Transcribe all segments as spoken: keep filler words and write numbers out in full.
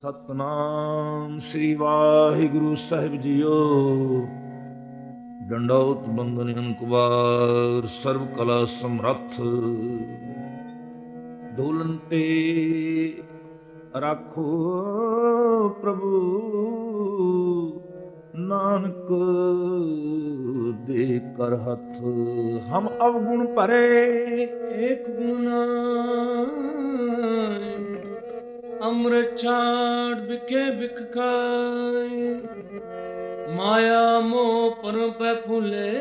ਸਤਨਾਮ ਸ੍ਰੀ ਵਾਹਿਗੁਰੂ ਸਾਹਿਬ ਜੀਓ। ਡੰਡੌਤ ਬੰਦਨ ਅੰਕੁਬਾਰ ਸਰਬ ਕਲਾ ਸਮਰੱਥ। ਦੋਲਨ ਤੇ ਰਾਖੋ ਪ੍ਰਭੂ ਨਾਨਕ ਦੇ ਕਰ ਹੱਥ। ਹਮ ਅਵਗੁਣ ਭਰੇ ਏਕ ਗੁਣ ਅੰਮ੍ਰਿਤ ਛਾੜ ਬਿਕੇ ਬਿਖ ਖਾਏ। ਮਾਇਆ ਮੋਹ ਪਰਮ ਪੈ ਫੁਲੇ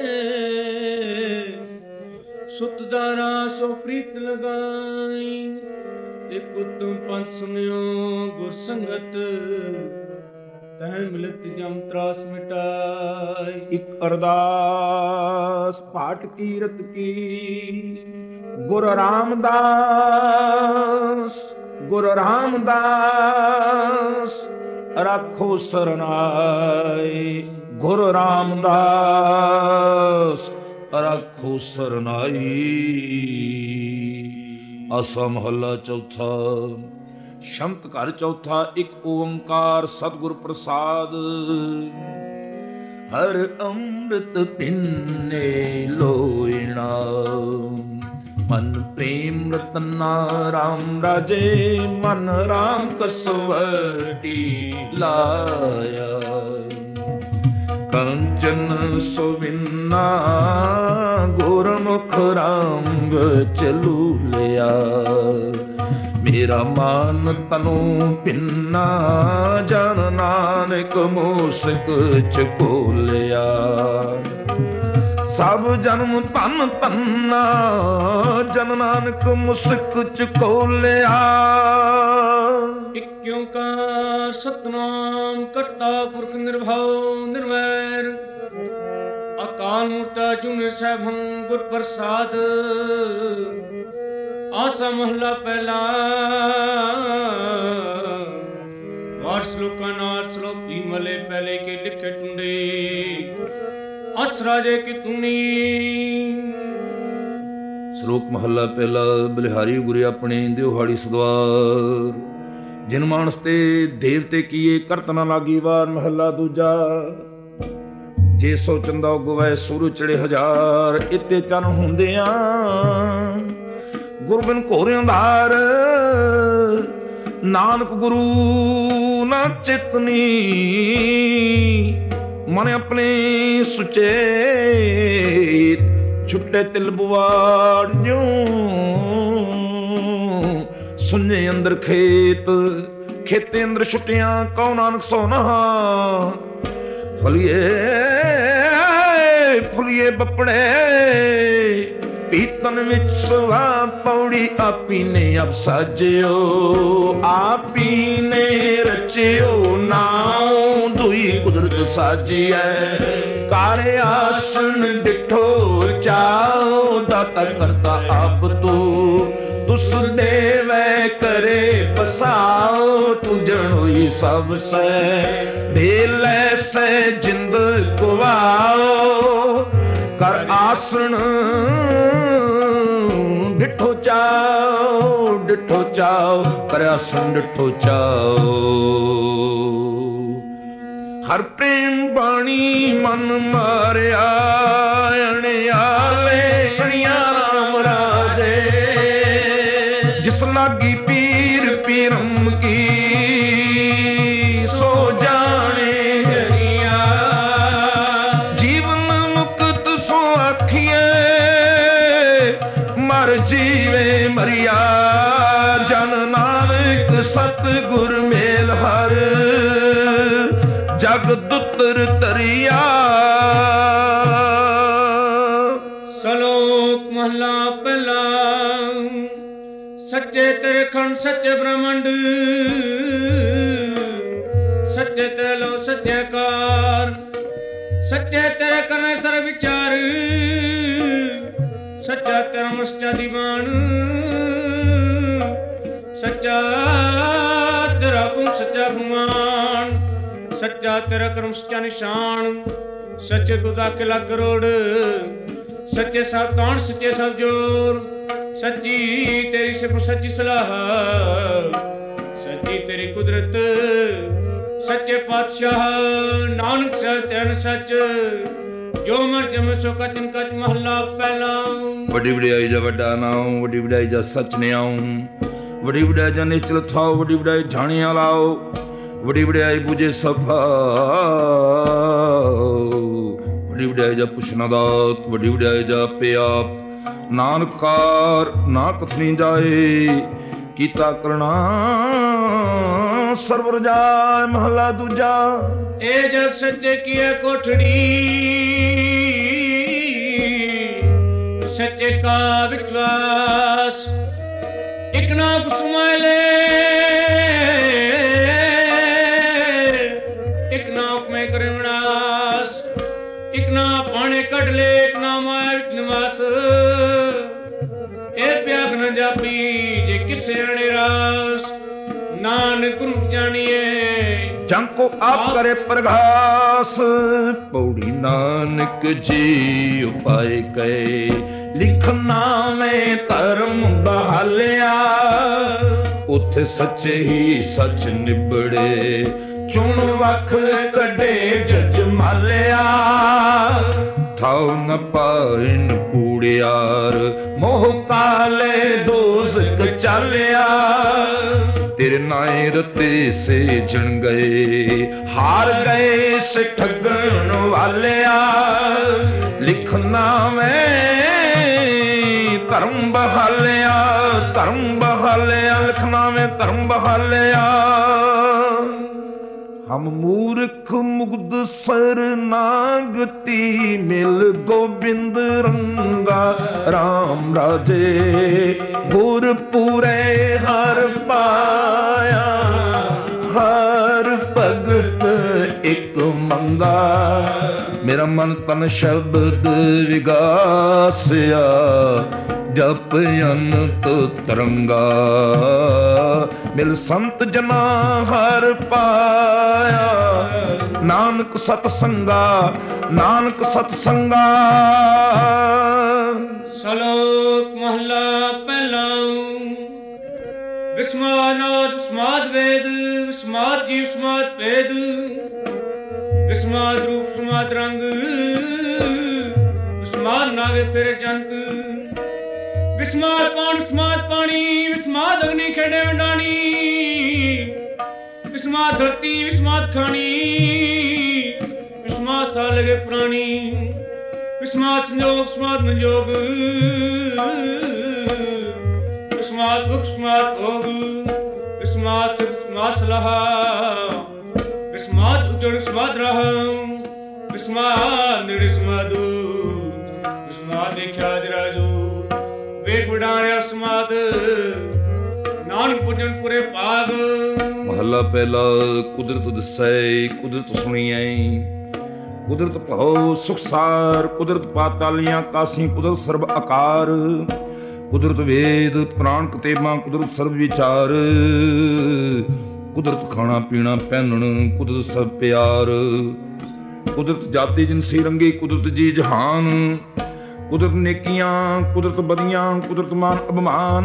ਸੁਤ ਦਾਰਾ ਸੋ ਪ੍ਰੀਤ ਲਗਾਈ। ਇਕ ਉਤਮ ਪੰਥ ਸੁਨਿਓ ਗੁਰ ਸੰਗਤ ਤਹਿ ਮਿਲਤ ਜਮ ਤਰਾਸ ਮਿਟਾਈ। ਇਕ ਅਰਦਾਸ ਪਾਠ ਕੀਰਤ ਕੀ ਗੁਰ ਰਾਮਦਾਸ ਗੁਰ ਰਾਮਦਾਸ ਰਾਖੋ ਸਰਨਾਈ। ਗੁਰ ਰਾਮਦਾਸ ਰਾਖੋ ਸਰਨਾਈ। ਆਸਾ ਮਹੱਲਾ ਚੌਥਾ। ਸ਼ਮਤ ਘਰ ਚੌਥਾ। ਇੱਕ ਓੰਕਾਰ ਸਤਿਗੁਰ ਪ੍ਰਸਾਦ। ਹਰ ਅੰਮ੍ਰਿਤ ਪਿੰਨੇ ਲੋਇਣਾ ਮਨ ਪ੍ਰੇਮ ਰਤਨਾ ਰਾਮ ਰਾਜੇ। ਮਨ ਰਾਮ ਕਸਵਟੀ ਲਾਇਆ ਕੰਚਨ ਸੁਵਿੰਨਾ ਗੁਰਮੁਖ ਰੰਗ ਚਲੂ ਲਿਆ। ਮੇਰਾ ਮਨ ਤਨੂ ਪਿੰਨਾ ਜਨ ਨਾਨਕ ਮੂਸਕ ਚਕੋਲਿਆ। ਸਭ ਜਨਮ ਧਨ ਧੰਨਾ ਜਨ ਨਾਨਕ ਮੁਸਕ ਚਕੋਲਿਆ। ਇਕ ਓੰਕਾਰ ਸਤਿਨਾਮ ਕਰਤਾ ਪੁਰਖ ਨਿਰਭਉ ਨਿਰਵੈਰ ਅਕਾਲ ਮੂਰਤ ਅਜੂਨੀ ਸੈਭੰ ਗੁਰ ਪ੍ਰਸਾਦ। ਆਸਾ ਮਹਲਾ ਪਹਿਲਾ। ਵਾਰ ਸ਼ਲੋਕਾਂ ਨਾਲ ਸ਼ਲੋਕ ਵੀ ਮਲੇ ਪਹਿਲੇ ਕੇ ਲਿਖੇ ਟੁੰਡੇ। ਅਸ ਰਾਜੇ ਕੀ ਤੁਨੀ। ਸ਼ਲੋਕ ਮਹੱਲਾ ਪਹਿਲਾ। ਬਲਿਹਾਰੀ ਗੁਰੇ ਆਪਣੇ ਦਿਉਹਾੜੀ ਸਦਵਾਰ ਜਿਨ ਮਾਨਸ ਤੇ ਦੇਵਤੇ ਕੀਏ ਕਰਤ ਨਾ ਲਾਗੀ ਵਾਰ। ਮਹੱਲਾ ਦੂਜਾ। ਜੇ ਸੋ ਚੰਦਾ ਉਗਵੈ ਸੂਰਜ ਚੜੇ ਹਜ਼ਾਰ। ਇਤੇ ਚੰਨ ਹੁੰਦਿਆਂ ਗੁਰੂ ਬਿਨ ਘੋਰ ਅੰਧਾਰ। ਨਾਨਕ ਗੁਰੂ ਨਾ ਚਿਤਨੀ ਮਨ ਆਪਣੇ ਸੁਚੇ। ਛੁੱਟੇ ਤਿਲ ਬੁਆੜ ਜਿਉ ਸੁਨੇ ਅੰਦਰ ਖੇਤ। ਖੇਤੇ ਅੰਦਰ ਛੁੱਟਿਆਂ ਕਉ ਨਾਨਕ ਸੋ ਨਹਾ। ਫਲੀਏ ਫੁਲੀਏ ਬੱਪੜੇ ਪੀਤਨ ਵਿੱਚ ਸੁਆ ਪੌੜੀ। ਆਪੀ ਨੇ ਅਬ ਸਾਜਿਓ ਆਪੀ ਨੇ ਰਚਿਓ। ਨਾਉ ਦੁਈ ਕੁਦਰਤ ਸਾਜੀਐ ਕਰ ਆਸਣ ਡਿਠੋ ਚਾਉ। ਦਾਤਾ ਕਰਤਾ ਆਪ ਤੂੰ ਤੁਸ ਦੇਵੈ ਕਰੇ ਪਸਾਉ। ਤੂੰ ਜਣੋਈ ਸਭ ਸੈ ਦੇ ਲੈ ਸੈ ਜਿੰਦ ਕੁਵਾਉ। ਕਰ ਆਸਣ ਡਿਠੋ ਚਾਉ ਡਿਠੋ ਚਾਉ। ਕਰ ਆਸਣ ਡਿਠੋ ਚਾਉ। ਹਰ ਪ੍ਰੇਮ ਬਾਣੀ ਮਨ ਮਾਰਿਆ ਅਣਿਆਲੇ ਅਣਿਆ ਰਾਮ ਰਾਜੇ। ਜਿਸ ਲਾਗੀ ਪੀਰ ਪੀਰਮ ਕੀ ਸੋ ਜਾਣੇ ਜਨੀਆ। ਜੀਵਨ ਮੁਕਤ ਸੋ ਆਖੀਏ ਮਰ ਜੀਵੇ ਮਰਿਆ। ਜਨ ਨਾਨਕ ਸਤਿਗੁਰ ਮੇਲ ਹਰ ਜਗ ਦੁੱਤਰ ਤਰਿਆ। ਸ਼ਲੋਕ ਮਹਲਾ ਪਹਿਲਾ। ਸੱਚੇ ਤੇਰੇ ਖੰਡ ਸੱਚੇ ਬ੍ਰਹਮੰਡ। ਸੱਚੇ ਤੇਰੇ ਲੋ ਸੱਚੇ ਕਾਰ। ਸੱਚੇ ਤੇਰੇ ਕਰਨੇ ਸਰ ਵਿਚਾਰ। ਸੱਚਾ ਤੇਰਾ ਮੁਸਚਾ ਦੀਵਾਨ। ਸੱਚਾ ਤੇਰਾ ਗੁਣ ਸੱਚਾ ਭਗਵਾਨ। ਸੱਚਾ ਤੇਰਾ ਕਰਮ ਸੱਚਾ ਨਿਸ਼ਾਨ। ਸੱਚੇ ਗੁਦਾ ਕਿਲਾ ਕਰੋੜ। ਸੱਚੇ ਸਭ ਤਾਣ ਸੱਚੇ ਸਭ ਜੋਰ। ਸੱਚੀ ਤੇਰੀ ਸਿਫਤ ਸੱਚੀ ਸਲਾਹ। ਸੱਚੀ जी तेरी कुदरत सच्चे पातशाह नानक सत्य सच जो मर जम सो कचन कच महला पहला वड्डी वड्याई जा वड्डा नाम वड्डी वड्याई जा सच ने आऊं वड्डी वड्याई जा निचल थाओ वड्डी वड्याई झाणियां लाओ वड्डी वड्याई बुझे सफा वड्डी वड्याई जा पुछना दात वड्डी वड्याई जा पियाप नानकार ना कथनी जाए कीता करना सरवर जाए महला दूजा ए जग सच्चे की है कोठड़ी सच्चे का विश्वास एक ना कुसुमाले एक ना उपमे करे विनाश एक ना पाने कट ले एक ना माया विच निवास ए प्याग न जापी जे किसे अणे रास नानक गुरु जानिए जंको आप करे प्रगास पौड़ी नानक जी उपाय कहे लिखना में धर्म बहालिया उथे सच्चे ही सच निबड़े चुन वख कड़े जज मालिया थाओ न पाइन कूड़ियार मोह काले दोज़ख चालिया तेरे नाए रते से जन गए हार गए से ठगन वालिया लिखना में धर्म बहालिया धर्म बहालिया लिखना में धर्म बहालिया हम मूर्ख मुग्ध सर नागती मिल गोबिंद रंगा राम राजे गुर पूरे हर पाया हर भगत एक मंगा मेरा मन तन शब्द विगासिया जप अनंत तरंगा मिल संत जना हर पाया नानक सतसंगा नानक सतसंगा सलोक महला पहला विस्मानाद स्माद वेद विस्माद जीव स्माद वेद विस्माद रूप स्माद रंग विस्माद नावे फिर जंत विस्माद पान विस्माद पानी विस्माद अग्नि खेड़े वंडानी विस्माद धरती विस्माद खानी विस्माद सा लगे प्राणी विस्माद संयोग विस्माद संयोग विस्माद भुख विस्माद भोग विस्माद सिद्ध विस्माद सलाह विस्माद उजड़ विस्माद राह विस्माद निड़ विस्माद विस्माद देखा जराजू वेख विडारिया समाद नानक पुजन पुरे पाग महला पहला कुदरत दसै कुदरत सुनिए कुदरत भव सुखसार कुदरत पातालियां कासी कुदरत सर्व आकार कुदरत वेद प्राण कतेमा कुदरत सर्व विचार कुदरत खाना पीना पहनण कुदरत सब प्यार कुदरत जाति जिनसी रंगी कुदरत जी जहान कुदरत नेकियां कुदरत बदियां कुदरत मान अभिमान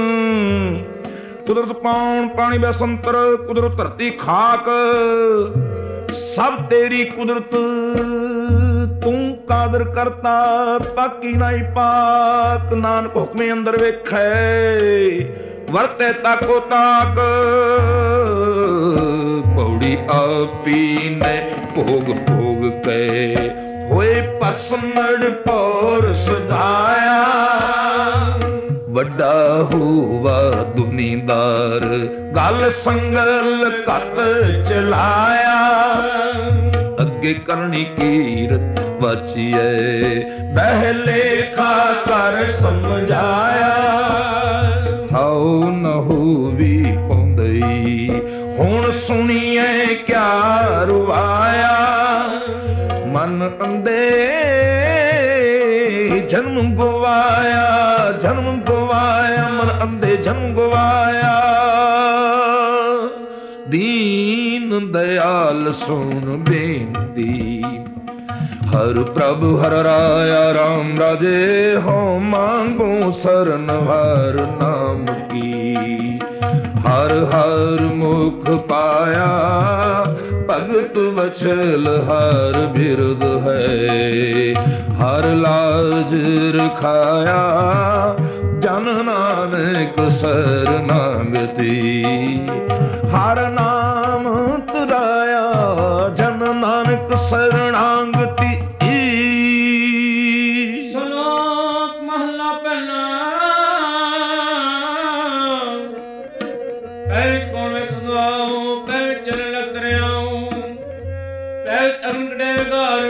कुदरत पाउन पानी बैसंतर कुदरत धरती खाक सब तेरी कुदरत तू कादर करता पाकी नाई पाक नानक हुक्मे अंदर वेखे वरते ताको ताक पौड़ी आपी ने भोग भोग के होए पसमड़ पौर सदाया वड्डा हुआ दुनीदार गल संगल कत चलाया अगे करनी कीरत बचिए पहले खा कर समझाया थाओ न होवी पौंदई हुण सुनिए क्या रुवाया मन अंधे जन्म गवाया जन्म गवाया मन अंधे जन्म गवाया दीन दयाल सुन बेनती हर प्रभु हर राया राम राजे हो मांगो शरण हर नाम की हर हर मो सित बछल हार बिरद है, हर लाज रखाया जन नानक सरनागति, हर नाम तुराया जन नानक शरणागति। श्लोक महला पहला। पहले कौन में सुनाऊं, पहले चरण लग रहा, पहले अरुण डेगार,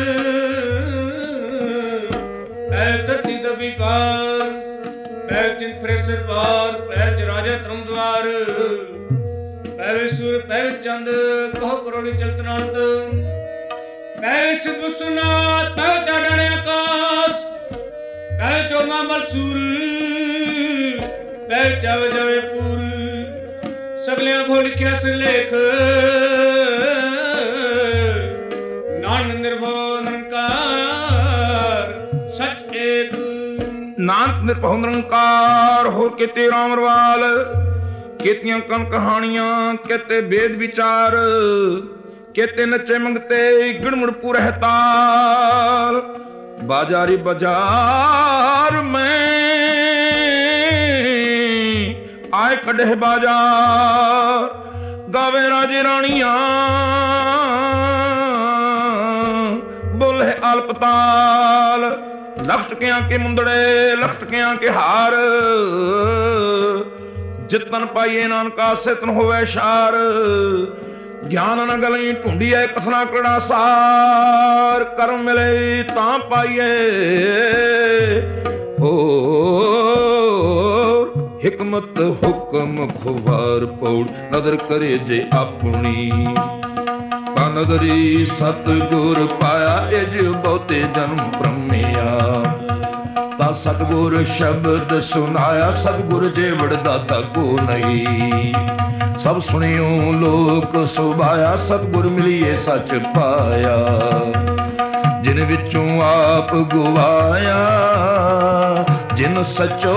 पहले धरती दबी पार, पहले चिंत फ्रेसर पार, पहले राजा धर्म द्वार, पहले सूर पहले चंद कहो करोड़ी चलतनांत, पहले सिद्ध सुनाथ पहले चाडणे आकाश, पहले चौमा बलसूर, पहले चावे जावे पूर, सगलियां भो लिखिया सिरलेख, नानक निर्भव निरंकार सच एक। नानक निर्भव निरंकार होर केते राम रवाल, केतियां कन कहानियां केते वेद विचार, केते नचे मंगते गिणमुड़ पूरे ताल, बाजारी बाजार में आए कड़े बाजार, गावे राजे रानियां बोले आलपताल, लख टकियां के मुंदड़े लख टकियां के हार, जितन पाइए नानका सितन होवे शार, ज्ञान न गली ढूंढिए कसना कड़ा सार, कर्म मिले तां पाइए हो हिकमत हुक्म खुवार पौड़, नदर करे जे अपनी ता नदरी सतगुर पाया, एज बहुते जन्म ब्रह्मिया ता सतगुर शब्द सुनाया, सतगुर जेवड़ दाता को नहीं, सब सुनियो लोक सुभाया, सतगुर मिलिए सच पाया, जिन विचों आप गुवाया, जिन सचो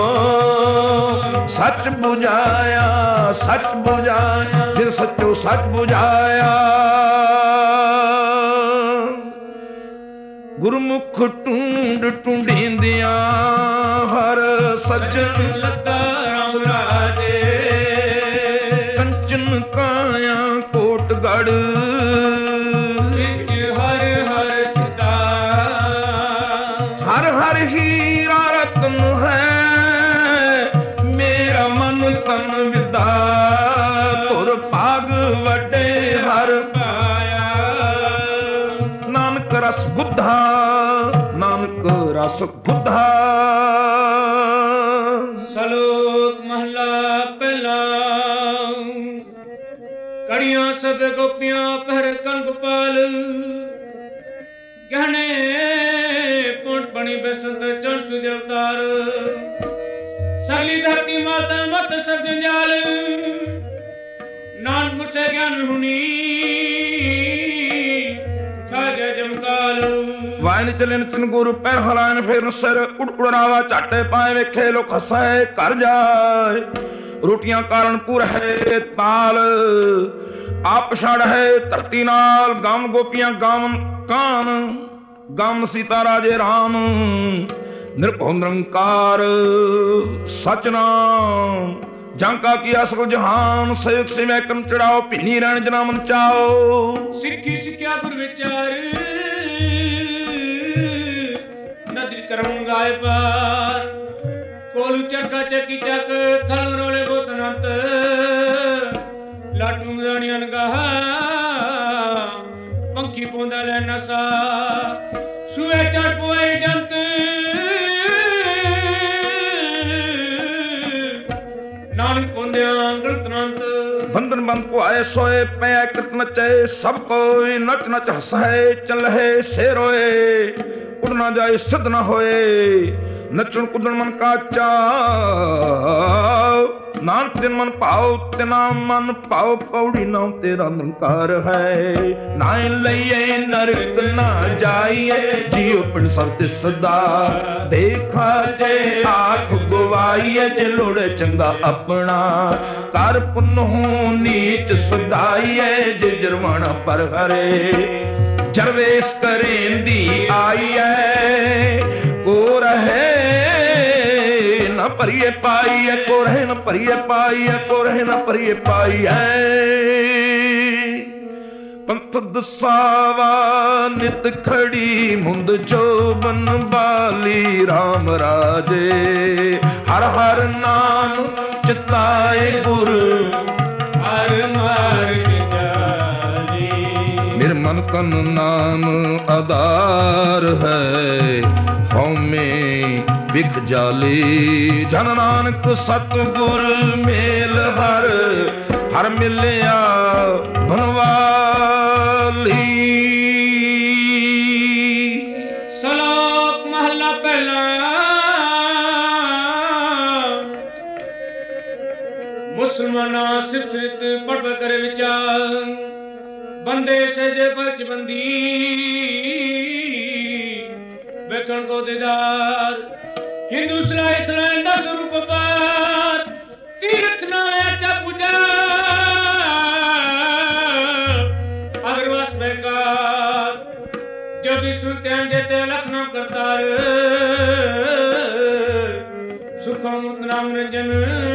सच बुझाया, सच बुझाया, जिन सचो सच बुझाया, गुरमुख टूंड टूंडिंदियां हर सजन लता राम राजे, कंचन काया कोटगढ़, विच हर हर सीता, हर हर हीरा रतन है, मेरा मन तन विदा, तुर भाग वड्डे हर पाया, नानक रस बुद्धा, नानक रस बुद्धा। श्लोक महला पहला। कड़ियां सब गोपियां पहर कन गोपाल, गहने पुंड बनी बसंत चढ़ सूर्य अवतार, सगली धरती माता मत सब जंजाल, नानक मुझसे ज्ञान हुनी खाजा जमकाल। वायन चले नचन गुरु पैर हलायन फेर सिर उड़ उड़ावा, चाटे पाए वेखे लोक हसाए कर जाए, रोटियां कारण पुर है ताल, आप छड़ है धरती नाल, गाम गोपियां गावन कान, गाम सीता राजे राम, निरभव निरंकार सच नाम, जांका किया सकल जहान, सेवक से मैं कम चढ़ाओ, पीनी रहन जना मन चाओ, सिੱਖੀ ਸਿੱਖਿਆ ਗੁਰ ਵਿਚਾਰ, ਨਦਰ ਕਰਮ ਗਾਏ ਪਾਰ, ਕੋਲੂ ਚੱਕਾ ਚੱਕੀ ਚੱਕ, ਥਲ ਰੋਲੇ ਬੋਤਨੰਤ, ਲਾਟੂ ਰਾਣੀਆਂ ਨਗਾਹਾ, ਪੰਖੀ ਪੋਂਦਾ ਲੈ ਨਸਾ, ਸੂਏ ਚੜ ਪੋਏ ਜੰਤ, ਨਾਨਕ ਪੋਂਦਿਆਂ ਗਲਤਨੰਤ, बंधन बंद को आए सोए पै कृत नचे, सब कोई नच नच हंसाए, चलहे से रोए, उड़ ना जाए सिद्ध न होए, नचन कुदन मन का चाव, ਨਾਨਕ ਜਿਨ ਮਨ ਭਾਉ ਤਿਨਾ ਮਨ ਭਾਉ ਪੌੜੀ ਨਾਮ ਤੇਰਾ ਨਿਰੰਕਾਰ ਹੈ। ਨਾਇ ਲਈਏ ਨਰਕ ਨਾ ਜਾਈਏ ਜੀਉ ਪਿੰਡ ਸਭ ਦਿਸਦਾ ਦੇਖਾ ਜੇ ਆਖ ਗਵਾਈਏ ਜੇ ਲੋੜੇ ਚੰਗਾ ਆਪਣਾ ਕਰ ਪੁੰਨਹੁ ਨੀਚ ਸਦਾਈਏ ਜੇ ਜਰਵਾਣਾ ਪਰ ਹਰੇ ਜਰਵੇਸ ਕਰੇਂਦੀ ਆਈਐ ਕੋ ਰਹੇ ਨਾ ਭਰੀਏ ਪਾਈਐ ਕੋ ਰਹੇ ਨਾ ਭਰੀਏ ਪਾਈਐ ਕੋ ਰਹੇ ਨਾ ਭਰੀਏ ਪਾਈਐ। ਪੰਥ ਦਸਾਵਾ ਨਿਤ ਖੜੀ ਮੁੰਦ ਚੋਬਨ ਬਾਲੀ ਰਾਮ ਰਾਜੇ ਹਰ ਹਰ ਨਾਮ ਚਿਤਾਏ ਗੁਰ ਹਰ ਮਾਰਗ ਜਾਲੀ। ਮੇਰੇ ਮਨ ਕਨ ਨਾਮ ਆਧਾਰ ਹੈ ਹਉਮੈ ਵਿਖ ਜਾਲੀ। ਜਨ ਨਾਨਕ ਸਤਿਗੁਰ ਮੇਲ ਹਰ ਹਰ ਮਿਲਿਆ ਧਨਵਾਲੀ। ਸ਼ਲੋਕ ਮਹਲਾ ਪਹਿਲਾ। ਮੁਸਲਮਾਨਾ ਸਿਫਤ ਪੜ੍ਹ ਕਰ ਵਿਚਾਰ ਬੰਦੇ ਸਜੇ ਬਚ ਬੰਦੀ ਵੇਖਣ ਕੋ ਦੀਦਾਰ। ਹਿੰਦੂ ਸਲਾਈ ਸਲਾਈ ਦਾ ਸਰੂਪ ਪਾਰ ਤੀਰਥ ਨਾ ਆਚਾ ਪੂਜਾ ਅਗਰਵਾਸ ਬੇਕਾਰ ਜਦ ਸੁਨਤਿਆਂ ਜਤੇ ਲਖਨਾ ਕਰਤਾਰ ਸੁਖਾ ਮੁਕਤ ਨਾਮ ਨਿਰੰਜਨ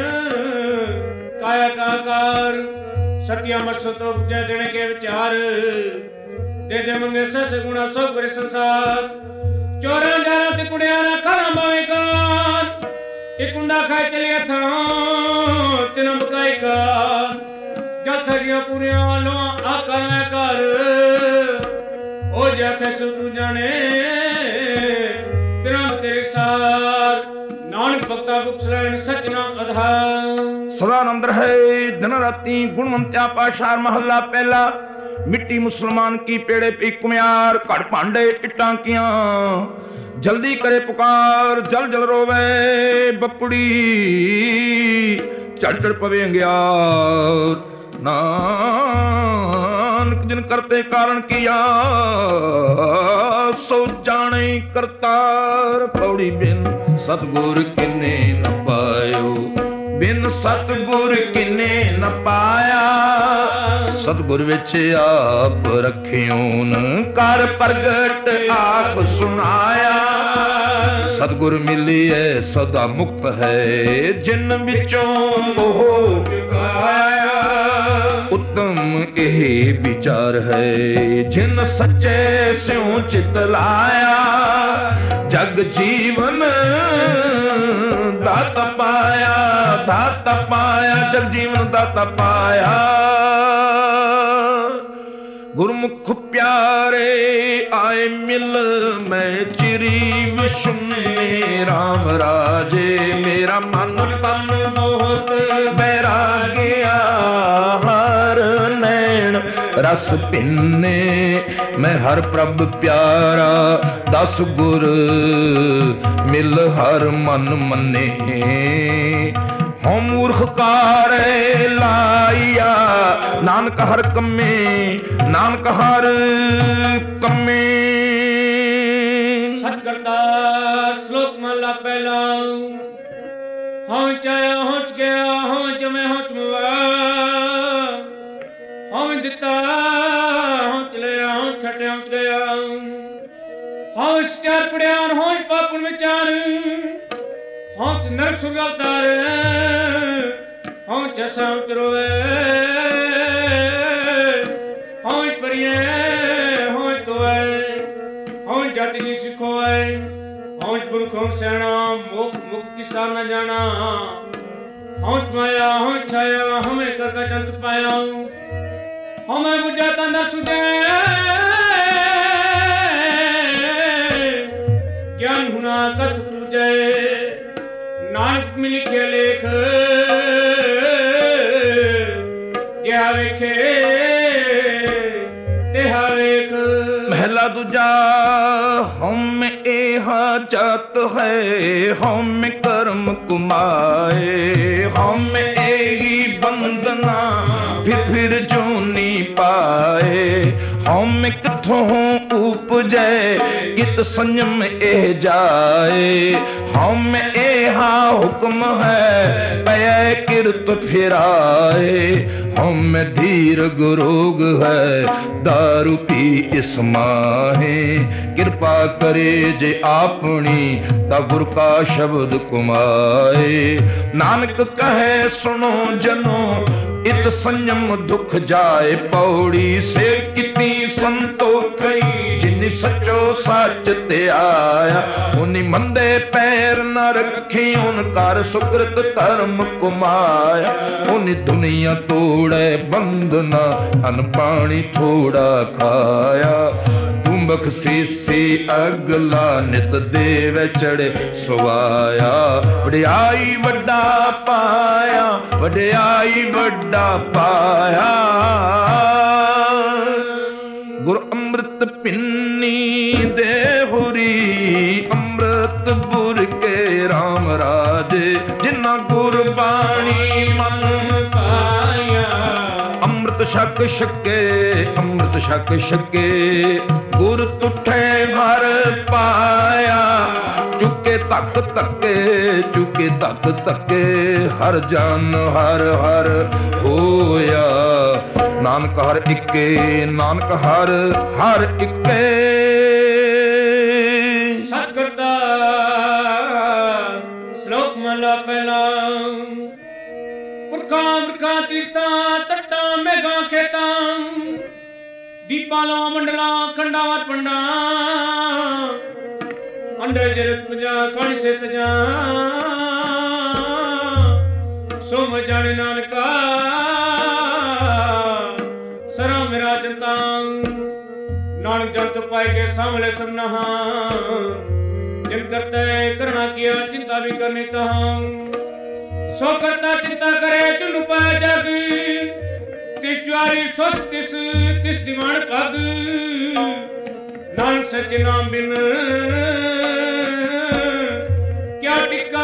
ਕਾਇਆ ਕਾਕਾਰ ਸਤਿਆ ਮਸਤੋ ਬੁਝੈ ਦੇਣ ਕੇ ਵਿਚਾਰ ਦੇ ਦੇ ਮੰਗੇ ਸਸ ਗੁਣਾ ਸਭ ਕਰੇ ਸੰਸਾਰ। ਚੋਰਾਂ ਜਾਰਾਂ ਤੇ ਕੁੜਿਆਂ ਨਾ ਖਾਣਾ ਬਾਵੇਂ ਕਾਰ ਇੱਕ ਹੁੰਦਾ ਖਾਏ ਚਲਿਆ ਥਾਂ ਤਿਨ ਮਕਾਈ ਕਾਰ ਜਦ ਥਰੀਆਂ ਪੂਰੀਆਂ ਵਾਲੋਂ ਆਕਰ ਮੈਂ ਕਰ ਉਹ ਜਾ ਕੇ ਸੋ ਤੂੰ ਜਾਣੇ ਤਿਨਾਂ ਤੇਰੇ ਸਾਰ ਨਾਨਕ ਭਗਤਾ ਬੁਖ ਸਰਨ ਸਚਨਾ ਅਧਾਰ। ਸਦਾ ਆਨੰਦ ਰਹੇ ਦਿਨ ਰਾਤੀ ਗੁਣਵੰਤਿਆ ਪਾਸ਼ਾਰ ਮਹੱਲਾ ਪਹਿਲਾ। ਮਿੱਟੀ ਮੁਸਲਮਾਨ ਕੀ ਪੇੜੇ ਪੀ ਕੁਮਿਆਰ ਘੜ ਭਾਂਡੇ ਇੱਟਾਂ ਕੀਆਂ ਜਲਦੀ ਕਰੇ ਪੁਕਾਰ ਜਲ ਜਲ ਰੋਵੇ ਬੱਪੜੀ ਝੜ ਝੜ ਪਵੇ ਅੰਗਿਆਰ। ਨਾਨਕ ਜਿਨ ਕਰਤੇ ਕਾਰਨ ਕੀਆ ਸੋ ਜਾਣੇ ਕਰਤਾਰ। ਪੌੜੀ ਬਿਨ ਸਤਿਗੁਰ ਕਿਨੇ ਨ ਪਾਇਓ ਬਿਨ ਸਤਿਗੁਰ ਕਿਨੇ ਨ ਪਾਇਆ। ਸਤਿਗੁਰ ਵਿੱਚ ਆਪ ਰਖਿਓਨ ਕਰ ਪ੍ਰਗਟ ਆਪ ਸੁਣਾਇਆ। ਸਤਿਗੁਰ ਮਿਲਿਐ ਸਦਾ ਮੁਕਤ ਹੈ ਜਿਨ ਵਿੱਚੋਂ ਮੋਹ ਚੁਕਾਇਆ। ਉਤਮ ਇਹ ਵਿਚਾਰ ਹੈ ਜਿਨ ਸੱਚੇ ਸਿਉ ਚਿਤ ਲਾਇਆ। ਜਗ ਜੀਵਨ ਦਾਤਾ ਪਾਇਆ ਦਾਤਾ ਪਾਇਆ ਜਗ ਜੀਵਨ ਦਾਤਾ ਪਾਇਆ। ਗੁਰਮੁਖ ਪਿਆਰੇ ਆਏ ਮਿਲ ਮੈਂ ਚਿਰੀ ਵਿਸ਼ੁਨੇ ਰਾਮ ਰਾਜੇ। ਮੇਰਾ ਮਨ ਤਨ ਬਹੁਤ ਬੈਰਾਗਿਆ ਹਰ ਨੈਣ ਰਸ ਭਿੰਨੇ। ਮੈਂ ਹਰ ਪ੍ਰਭ ਪਿਆਰਾ ਦਸ ਗੁਰ ਮਿਲ ਹਰ ਮਨ ਮੰਨੇ। ਹਉ ਮੂਰਖ ਕਾਰੇ ਲਾਈਆ ਨਾਨਕ ਹਰ ਕੰਮੇ ਨਾਨਕ ਹਰ ਕੰਮੇ। ਸਤ ਕਰਤਾਰ ਸ਼ਲੋਕ ਮਹਲਾ ਪਹਿਲਾ। ਹਉ ਚਾਇਆ ਹਉਚ ਗਿਆ ਹਉ ਜਮੈ ਹਉਚ ਮੁਆ ਹਉ ਦਿੱਤਾ ਹਉ ਚਲਿਆ ਹਉ ਖਟਿਆ ਹਉਚ ਗਿਆ ਹਉ ਚਾਰ ਪੜਿਆਨ ਹਉ ਪਾਪਨ ਵਿਚਾਰ ਹਉ ਨਰਕ ਸੁਰਗ ਅਵਤਾਰ ਹਉ ਜਸਾ ਉਤਰੋਵੇ ਹਉ ਪਰਿਐ ਹਉ ਤੋਏ ਹਉ ਜਾਤੀ ਨੀ ਸਿਖੋਏ ਹਉ ਪੁਰਖੋਂ ਸੈਣਾ ਮੁਖ ਮੁਖ ਕਿਸਾ ਨ ਜਾਣਾ ਹਉ ਮਾਇਆ ਹਉ ਛਾਇਆ ਹਮੇ ਕਰ ਕਾ ਜੰਤ ਪਾਇਆ ਹਉ ਮੈਂ ਬੁਝਾ ਤੰਦਰ ਸੁਝੇ ਗਿਆਨ ਹੁਨਾ ਕਤ ਤੁਜੈ ਨਾਨਕ ਮਿ ਲਿਖੇ ਲੇਖ ਜਿਹਾ ਵੇਖੇ ਤਿਹਾ ਵੇਖ। ਮਹਿਲਾ ਦੂਜਾ। ਹਉਮੈ ਇਹ ਜਾਤ ਹੈ ਹਉਮੈ ਕਰਮ ਕੁਮਾਏ। ਹਉਮੈ फिर फिर जूनी पाए हौम किथों उपजै कित संयम ए जाए हौम एहा हुक्म है पै किरत फिराए हौम धीर गुरोग है दारू पी इस माहे कृपा करे जे आपनी ता गुर का शब्द कुमाए नानक कहे सुनो जनो इत संयम दुख जाए पौड़ी से कितनी संतोखई जिन सचो सच ते आया उन्हीं मंदे पैर न रखी उन कर सुकृत धर्म कुमाया उन्हीं दुनिया तोड़े बंधना अन पानी थोड़ा खाया कुंभक सीसी अगला नित देव चढ़े सुवाया वड्याई वड्डा पाया वड्याई वड्डा पाया गुरु अमृत पिन्नी देहुरी अमृत बुर के राम राजे जिन्ना गुरबाणी मन पाया अमृत छक छके अमृत छक छके गुर तुठे हर पाया चुके तक तके चुके तक तके हर जन हर हर होया नानक हर इक्के नानक हर हर इक्के सतगुरदा श्लोक महला पहला पुरखा पुरखा तीर्था तट्टा मेघा खेता दीपाला मंडला खंडावत पंडा अंडे जरत पूजा खण से तजा सोम जाने नानका सरा मेरा जनता नानक जंत पाए के सामले सबना जिन करते करना किया चिंता भी करनी तहां सो करता चिंता करे चुन पाए जग किस ज्वारी स्वस्थ किस किस दीवान पग नानक सच नाम बिन क्या टिक्का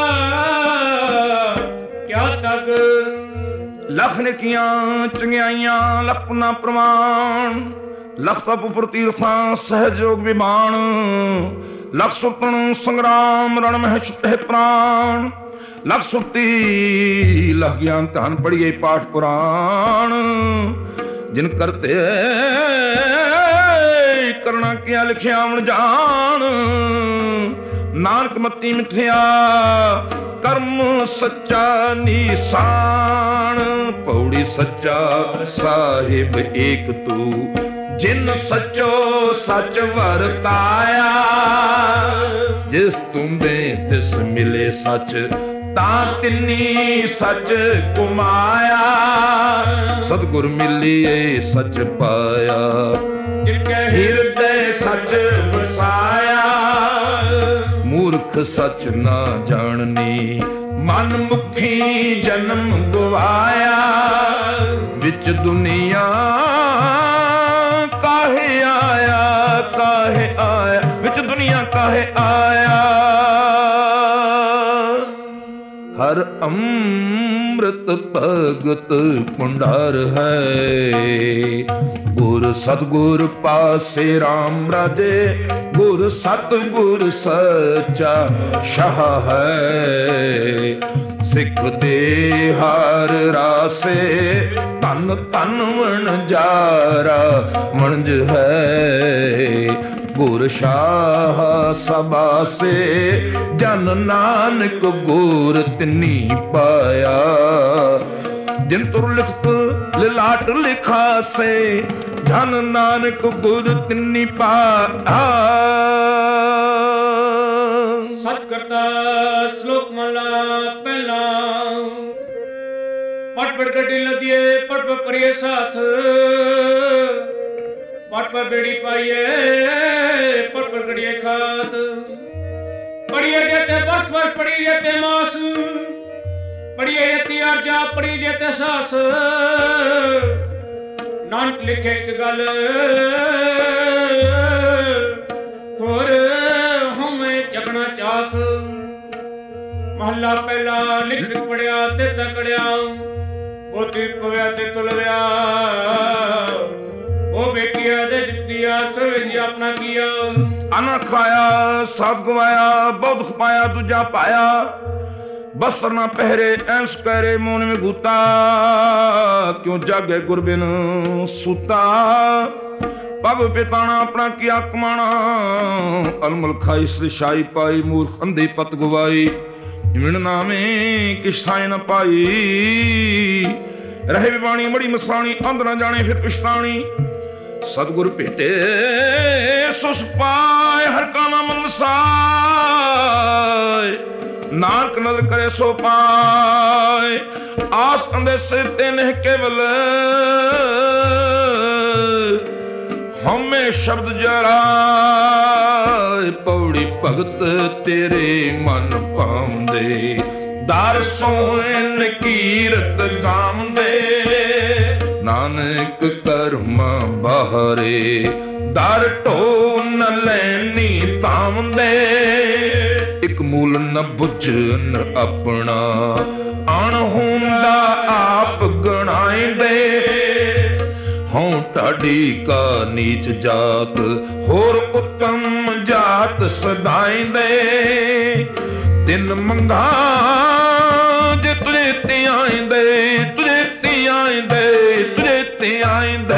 क्या तग लख निकियां चंगियाइयां लख पुना प्रमाण लख तप तीर्थां सहयोग विमान लख सुतन संग्राम रण में छुटे प्राण लख सुती लख ज्ञान ध्यान पढ़िए पाठ पुराण जिन करते करना क्या लिखिया जान नानक मती मिथ्या कर्म सच्चा निशान पौड़ी सच्चा साहिब एक तू जिन सचो सच वरताया जिस तुम्बे तिस मिले सच ता तिन्नी सच कुमाया सतगुर मिलिए सच पाया जिनके हृदय सच वसाया मूर्ख सच ना जाननी मन मुखी जन्म गवाया विच दुनिया काहे आया काहे आया विच दुनिया काहे आया हर अमृत भगत भंडार है गुर सतगुर पासे राम राजे गुर सतगुर सच्चा शाह है सिख दे हर रासे तन तन वण जारा वणज है गुर शाह सबा से जन नानक गुर तिन्नी पाया जिन तुर लिखत लिलाट लिखा से जन नानक गुर तिन्नी पाया सतकर्ता श्लोक महला पहला पट पट गड्डी लदिए पट पट परिए साथ पट पर बेड़ी पाइए पट पर गड़िए खात पड़िए जेते वर्ष वर्ष पड़ी जेते मास पड़िए जेती अर्जा पड़ी जेते सास नानक लिखे एक गल होर हमें जगना चाख महला पहला लिख लिख पड़िया ते तकड़िया बोती पव्या ते तुलव्या ਅਨ ਖਾਇਆ ਸਾਧ ਗਵਾਇਆ, ਬਹੁਤ ਦੁਖ ਪਾਇਆ ਦੂਜਾ ਪਾਇਆ। ਬਸਰ ਨਾ ਪਹਿਰੇ ਐਸ ਕਹਿਰੇ ਮੋਨ ਵਿੱਚ ਗੂਤਾ, ਕਿਉਂ ਜਾਗੇ ਗੁਰਬਿਨ ਸੂਤਾ। ਪਗ ਪਿਤਾਣਾ ਆਪਣਾ ਕੀਆ ਕਮਾਣਾ, ਅਲਮਲ ਖਾਈ ਸਿਸ਼ਾਈ ਪਾਈ। ਮੂਰਖ ਅੰਧੀ ਪਤ ਗਵਾਈ, ਮਿਣ ਨਾਮੇ ਕਿਛ ਥਾਏ ਨ ਪਾਈ। ਰਹੇ ਵਿਬਾਣੀ ਮੜੀ ਮਸਾਣੀ, ਅੰਧ ਨਾ ਜਾਣੇ ਫਿਰ ਪਛਤਾਣੀ। ਸਤਿਗੁਰ ਭੇਟੇ ਸੁਸ ਪਾਏ, ਹਰ ਕਾ ਨਾਮ ਮਨ ਵਸਾਏ। ਨਾਨਕ ਨਦਰ ਕਰੇ ਸੋ ਪਾਏ, ਆਸ ਅੰਦੇਸੇ ਤੇ ਨਹਿ ਕੇਵਲ। ਹਉਮੈ ਸ਼ਬਦ ਜਰਾਏ, ਪੌੜੀ ਭਗਤ ਤੇਰੇ ਮਨ ਭਾਉਂਦੇ। ਦਰ ਸੋਹਣ ਕੀਰਤ ਗਾਉਂਦੇ, ਨਾਨਕ ਕਰਮਾ ਬਾਹਰੇ। ਦਰ ਢੋ ਨ ਲੈਣੀ ਤਾਉਂਦੇ, ਇੱਕ ਮੂਲ ਨ ਬੁੱਝਨ ਆਪਣਾ। ਅਣ ਹੁੰਦਾ ਆਪ ਗਣਾਇਂਦੇ, ਹਉ ਢਾਡੀ ਕਾ ਨੀਚ ਜਾਤ। ਹੋਰ ਉਤਮ ਜਾਤ ਸਦਾਇਂਦੇ, ਤਿੰਨ ਮੰਗਾ ਜੇ ਤੁਰੇ ਤੇ ਆਇਂਦੇ। ਤੁਰੇ ਤੇ ਆਇਂਦੇ, ਤੁਰੇ ਤੇ ਆਇਂਦੇ।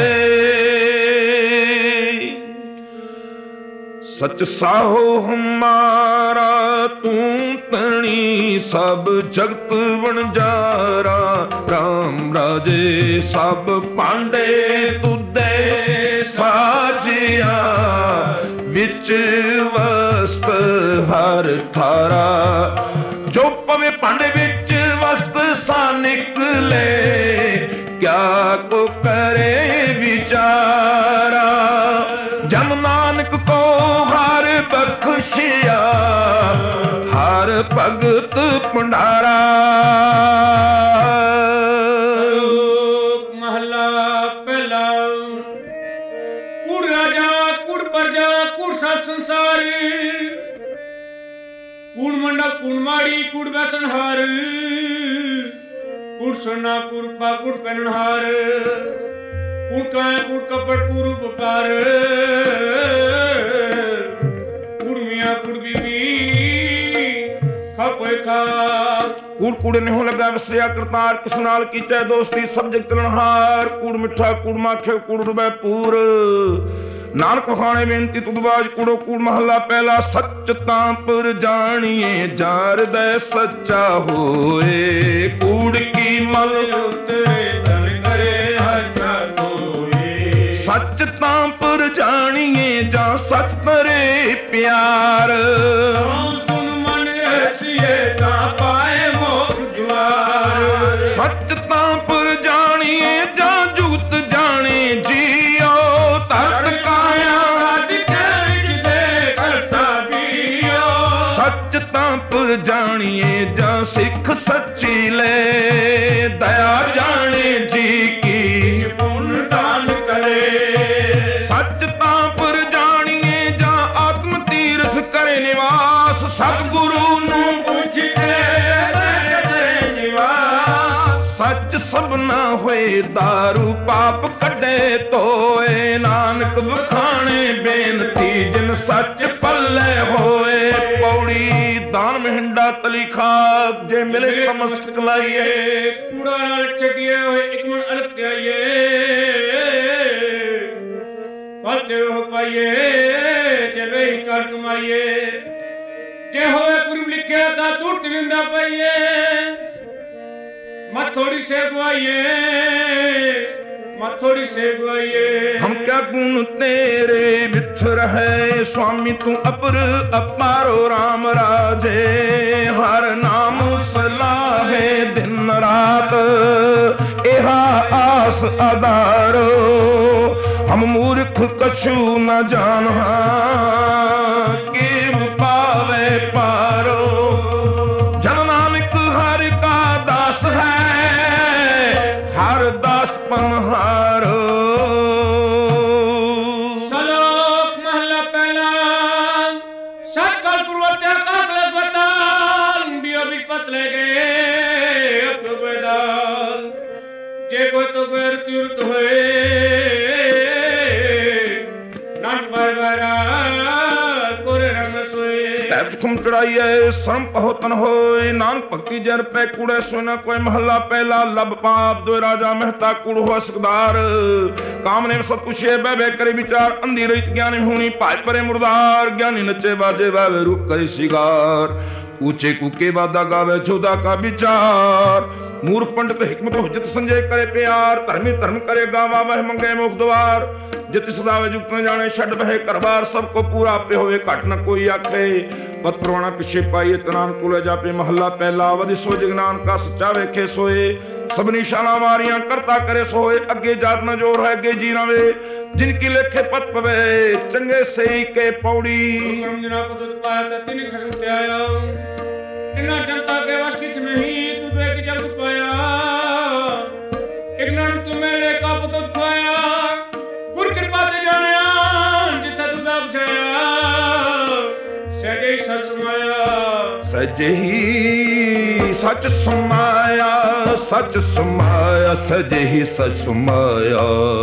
ਸਚ ਸਾਹੋ ਹਮਾਰਾ, ਤੂੰ ਤਣੀ ਸਭ ਜਗਤ ਵਣਜਾਰਾ। ਰਾਮ ਰਾਜੇ ਸਭ ਭਾਂਡੇ ਤੁਧੇ ਸਾਜਿਆ। ਵਿੱਚ ਵਸਤ ਹਰ ਠਾਰਾ, ਜੋ ਪਵੇ ਭਾਂਡੇ ਵਿੱਚ ਵਸਤ ਸਾ ਨਿਕਲੇ। ਕਿਆ ਕੋ ਕਰੇ ਵਿਚਾਰਾ, ਜਨ ਨਾਨਕ ਕੋ ਹਰ ਬਖਸ਼ਿਆ। ਹਰ ਭਗਤ ਭੰਡਾਰਾ। ਮਹਲਾ ਪਹਿਲਾ। ਕੁੜ ਰਾਜਾ ਕੁੜ ਪ੍ਰਜਾ ਕੁੜ ਸਭ ਸੰਸਾਰ। ਕੂੜ ਮੰਡਾ ਕੂੜ ਮਾੜੀ ਕੂੜ ਬੈਸਨਹਾਰ। ਕੂੜ ਸੋਨਾ ਕੂੜ ਪਾ ਕੂੜ ਪਹਿਨਹਾਰ। ਕੂੜ ਕਾਇਆ ਕੂੜ ਕਪੜ ਕੂੜ ਵਪਾਰ। ਕੂੜ ਮੀਆਂ ਕੂੜ ਬੀਬੀ ਖਾਪੇ ਖਾ। ਕੂੜ ਕੂੜੇ ਨਿਹੋ ਲੱਗਾ ਵਸਿਆ ਕਰਤਾਰ। ਕਿਸ ਨਾਲ ਕੀਚੈ ਦੋਸਤੀ ਸਭ ਜਗ ਤਲਨਹਾਰ। ਕੂੜ ਮਿੱਠਾ ਕੂੜ ਮਾਖੇ ਕੂੜ ਰੁਬੈ ਪੂਰ। ਨਾਨਕ ਵਖਾਣੇ ਬੇਨਤੀ ਤੁਧਵਾਜ ਕੂੜੋ ਕੂੜ। ਮਹੱਲਾ ਪਹਿਲਾ। ਸੱਚ ਤਾਂ ਪੁਰ ਜਾਣੀਏ ਜਾਰ ਦੈ ਸੱਚਾ ਹੋਏ। ਕੂੜ ਕੀ ਮਲ ਉਤਰੇ ਤਨ ਕਰੇ ਹੱਥਾ ਧੋਏ। ਸੱਚ ਤਾਂ ਪੁਰ ਜਾਣੀਏ ਜਾਂ ਸੱਚ ਕਰੇ ਪਿਆਰ। ਸੁਨ ਮਨ ਰਸੀਏ ਤਾਂ ਪਾਏ ਮੋਖ ਦੁਆਰ। ਸੱਚ ਤਾਂ ਪੁਰ ਜਾਣੀਏ ਜਾਂ ਜੁਗਤ ਜਾਣੇ ਜੀਓ। ਤਤ ਕਾਇਆ ਰੱਜ ਕੇ ਵਿੱਚ ਦੇ ਕਰਤਾ ਬੀਓ। ਸੱਚ ਤਾਂ ਪੁਰ ਜਾਣੀਏ ਜਾਂ ਸਿੱਖ ਸੱਚੀ ਲੈ। ਦਇਆ ਜਾਣੇ ਜੀ ਕੀ ਪੁੰਨ ਦਾਨ ਕਰੇ। ਸੱਚ ਤਾਂ ਪੁਰ ਜਾਣੀਏ ਜਾਂ ਆਤਮ ਤੀਰਥ ਕਰੇ ਨਿਵਾਸ। ਸਤਿਗੁਰੂ ਨੂੰ ਪੁੱਛ ਕੇ ਬੈਠੇ ਨਿਵਾਸ। ਸੱਚ ਸਭਨਾ ਹੋਏ ਦਾਰੂ ਪਾਪ ਕੱਢੇ ਧੋਏ। ਨਾਨਕ ਵਖਾਣੇ ਬੇਨਤੀ ਜਿਨ ਸੱਚ ਪੱਲੇ ਹੋਏ। ਪੌੜੀ ਦਾਨ ਮਹਿੰਡਾ ਤਲੀ ਖਾਕ ਜੇ ਮਿਲੇ ਸਮਸਤ ਲਾਈਏ। ਕੂੜਾ ਨਾਲ ਛੱਡੀਏ ਹੋਏ ਇੱਕ ਮਨ ਅਲਪ ਧਿਆਈਏ। ਫਤਿਹ ਹੋ ਪਾਈਏ ਜੇ ਵੇਹੀ ਕਰ ਕਮਾਈਏ। ਜੇ ਹੋਏ ਪੁਰਬ ਲਿਖਿਆ ਤਾਂ ਟੁੱਟ ਵਿੰਦਾ ਪਾਈਏ। ਮਤ ਥੋੜੀ ਸੇ ਗਵਾਈਏ ਮਤ ਥੋੜੀ ਸੇ ਗਵਾਈਏ। ਹਮ ਕਿਆ ਗੁਣ ਤੇਰੇ ਵਿਥ ਰਹੇ। स्वामी तू अपर अपारो राम राजे। हर नाम सलाहे दिन रात एहा आस आधारो। हम मूर्ख कछु न जानहा किम पावे पारो। जन नानक हर का दास है हर दास पनहारो। जे कोई तो बैर तीर्थ होए नानक बार बारा जिथुम चढ़ाइए शर्म पहो तन होए नानक भक्ति जर पै कूड़े सोना कोई महला पहला लब पाप दो राजा मेहता कूड़ हो सकदार काम ने सब कुछ बह बह करे विचार अंधी रहित ज्ञानी होनी भाज परे मुर्दार ज्ञानी नचे बाजे वावे रूप करे शिगार ऊंचे कूके वादा गावे जोदा का विचार मूर्ख पंडित हिकमत हुज्जत संजय करे प्यार धर्मी धर्म करे गावा वह मंगे मुख द्वार जित सदावे जुगत न जाने छड़ बहे घर बार सबको पूरा पे होवे घट न कोई आखे पत प्रवाणा पिछे पाइए तनान कुले जापे महला पहला वधि सो जगनान का सच्चा वेखे सोए सब निशाना मारियां करता करे सोए अगे जात न जोर है अगे जी नवे जिनकी लेखे पत पवे चंगे सही के पौड़ी जना को दुख पाया त तिन खसम ते आया इना जनता के वश किछ नहीं तू दे के जग पाया इग्नन तुम्हें लेका पुत पाया गुर कृपा ते जानिया जिथे तू दा बचाया सजे सच माया सजे ही सच समाया सच समाया सजे ही सच समाया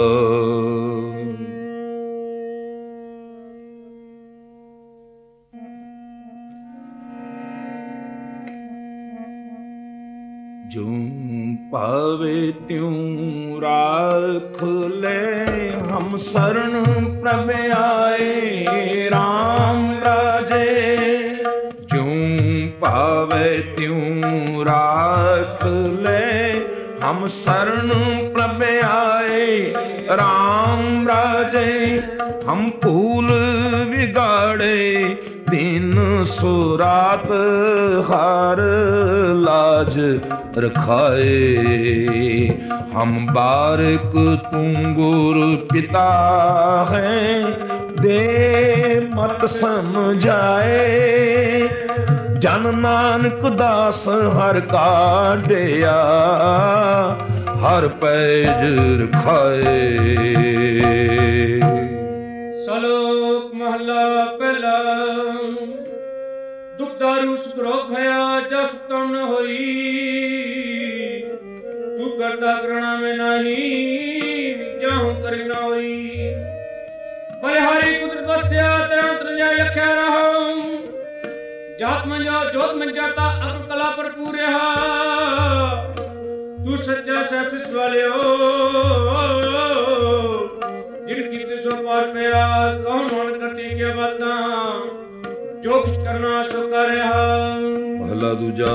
जूं पावे त्यों राख ले हम शरण प्रभ आए राम राजे जूं पावे त्यों राख ले हम शरण प्रभ आए राम राजे हम फूल बिगाड़े दिन सुरात हार लाज रखाए हम बारिक तू गुरु पिता है दे मत समझाए जन नानक दास हर काढ़िया हर पैज रखाए सलोक महला पहला दुख दारू सुख रोग भया जस तुम न होई तू करता करना में नहीं जाऊं कर न होई बलिहारी कुदरत वस्या तेरा अंतरजा यख्या रहो जात में जाओ जोत में जाता अकल कला पर पूरे तू सच्चा सैफिस वाले हो जिनकी तिसो पार पे आ कौन मन करती क्या बाता जो कुछ करना सो करे पहला दूजा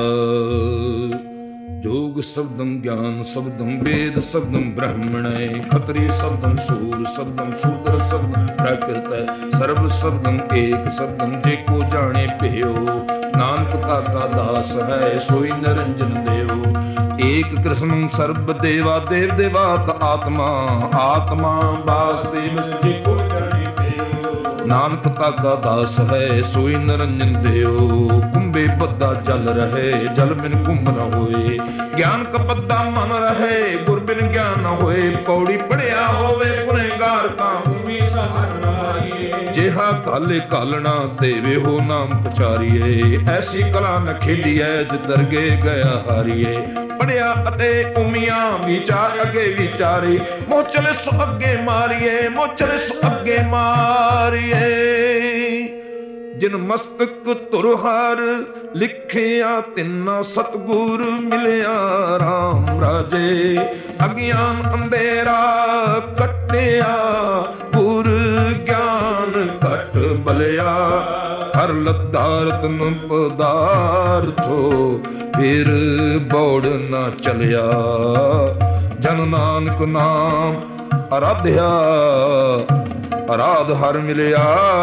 जोग शब्दम ज्ञान शब्दम वेद शब्दम ब्राह्मण खत्री शब्दम सूर शब्दम शूद्र शब्दम प्राकृत सर्व शब्दम एक शब्दम जेको जाने पेयो नानक का दास है सोई निरंजन देव एक कृष्ण सर्व देवा देव देवात आत्मा आत्मा वासुदेव जेको जाने पेयो नानक का दास है सोई निरंजन देव कुंभे बद्दा चल रहे जल बिन कुंभ न होए ज्ञान कपद्दा मन रहे गुर बिन ज्ञान न होए पौड़ी पढ़िया होवे गुनहगार का भूमि सहारिए जेहा काले कालना देवे हो नाम पचारिए ऐसी कला न खेलिए ज दरगे गया हारिए पढ़िया अते उमिया विचार अगे विचारी मोचले सो अगे मारिए मोचले सो अगे मारिए जिन मस्तक तुरहार लिखिया तिन्ना सतगुर मिलिया राम राजे अज्ञान अंधेरा कटिया गुर ज्ञान कट बलिया हर लद्दा रत्न पदार्थो फिर बौड़ न चलिया जन नानक नाम आराध्या आराध हर मिलिया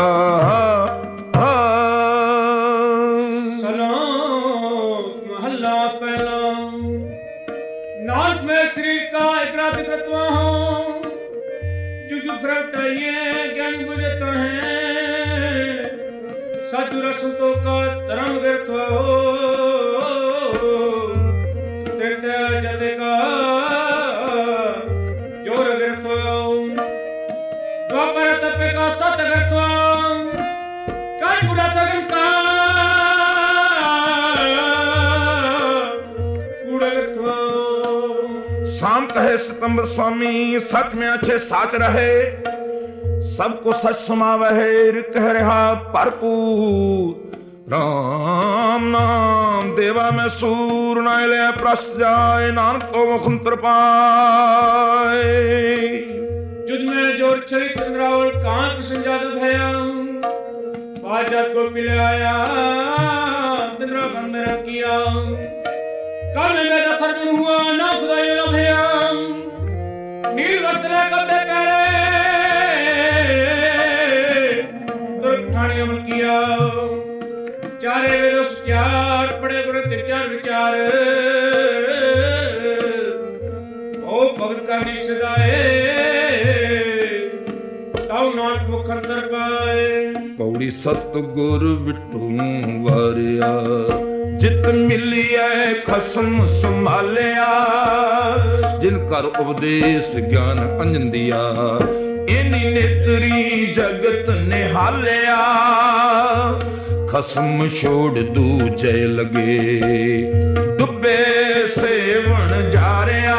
महला पहला नाथ में श्री का इकरार करता हूँ जुजु फ्रटाइए ज्ञान बुझता है साधु रसंतों का धर्म व्यर्थ हो तेरे जते का जोर व्यर्थ हो द्वापर तपे का सत व्यर्थ हो कई बुरा तगन का शाम कहे सितंबर स्वामी सच में अच्छे साच रहे सबको सच समावे रिक रहा भरपूर ਰਾਮ ਨਾਮ ਦੇਵਾ ਮੈਂ ਸੂਰ ਨਾ ਲਿਆ ਪ੍ਰਸਤ ਜਾਏ ਨਾਨਕ ਤੋਂ ਮੁਖੰਤਰ ਪਾਏ जुद में जोर छड़ी चंद्रावल कांत संजाद भया बाजा को पिलाया चंद्रा बंदर किया कल में दफर गुण हुआ ना खुदाई न भया नील रत्न कब्बे करे दुर्ग ठाणी अमल किया चारे वेद चार पड़े गुरु चार विचार ओ भगत का निश्चदाए ताऊ नानक मुख अंतर पाए पौड़ी सतगुर विठू वारिया जित मिलिया खसम संभालिया जिन कर उपदेश ज्ञान अंजन दिया इनी नेत्री जगत निहालिया खसम छोड़ दूजे लगे डुबे सेवन जा रहा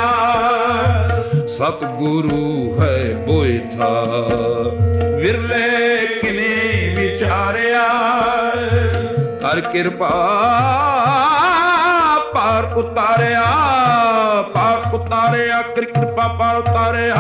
सतगुरु है बोए था विरले किने विचारिया कर कृपा पार उतारिया पार उतारिया कृपा पार उतारिया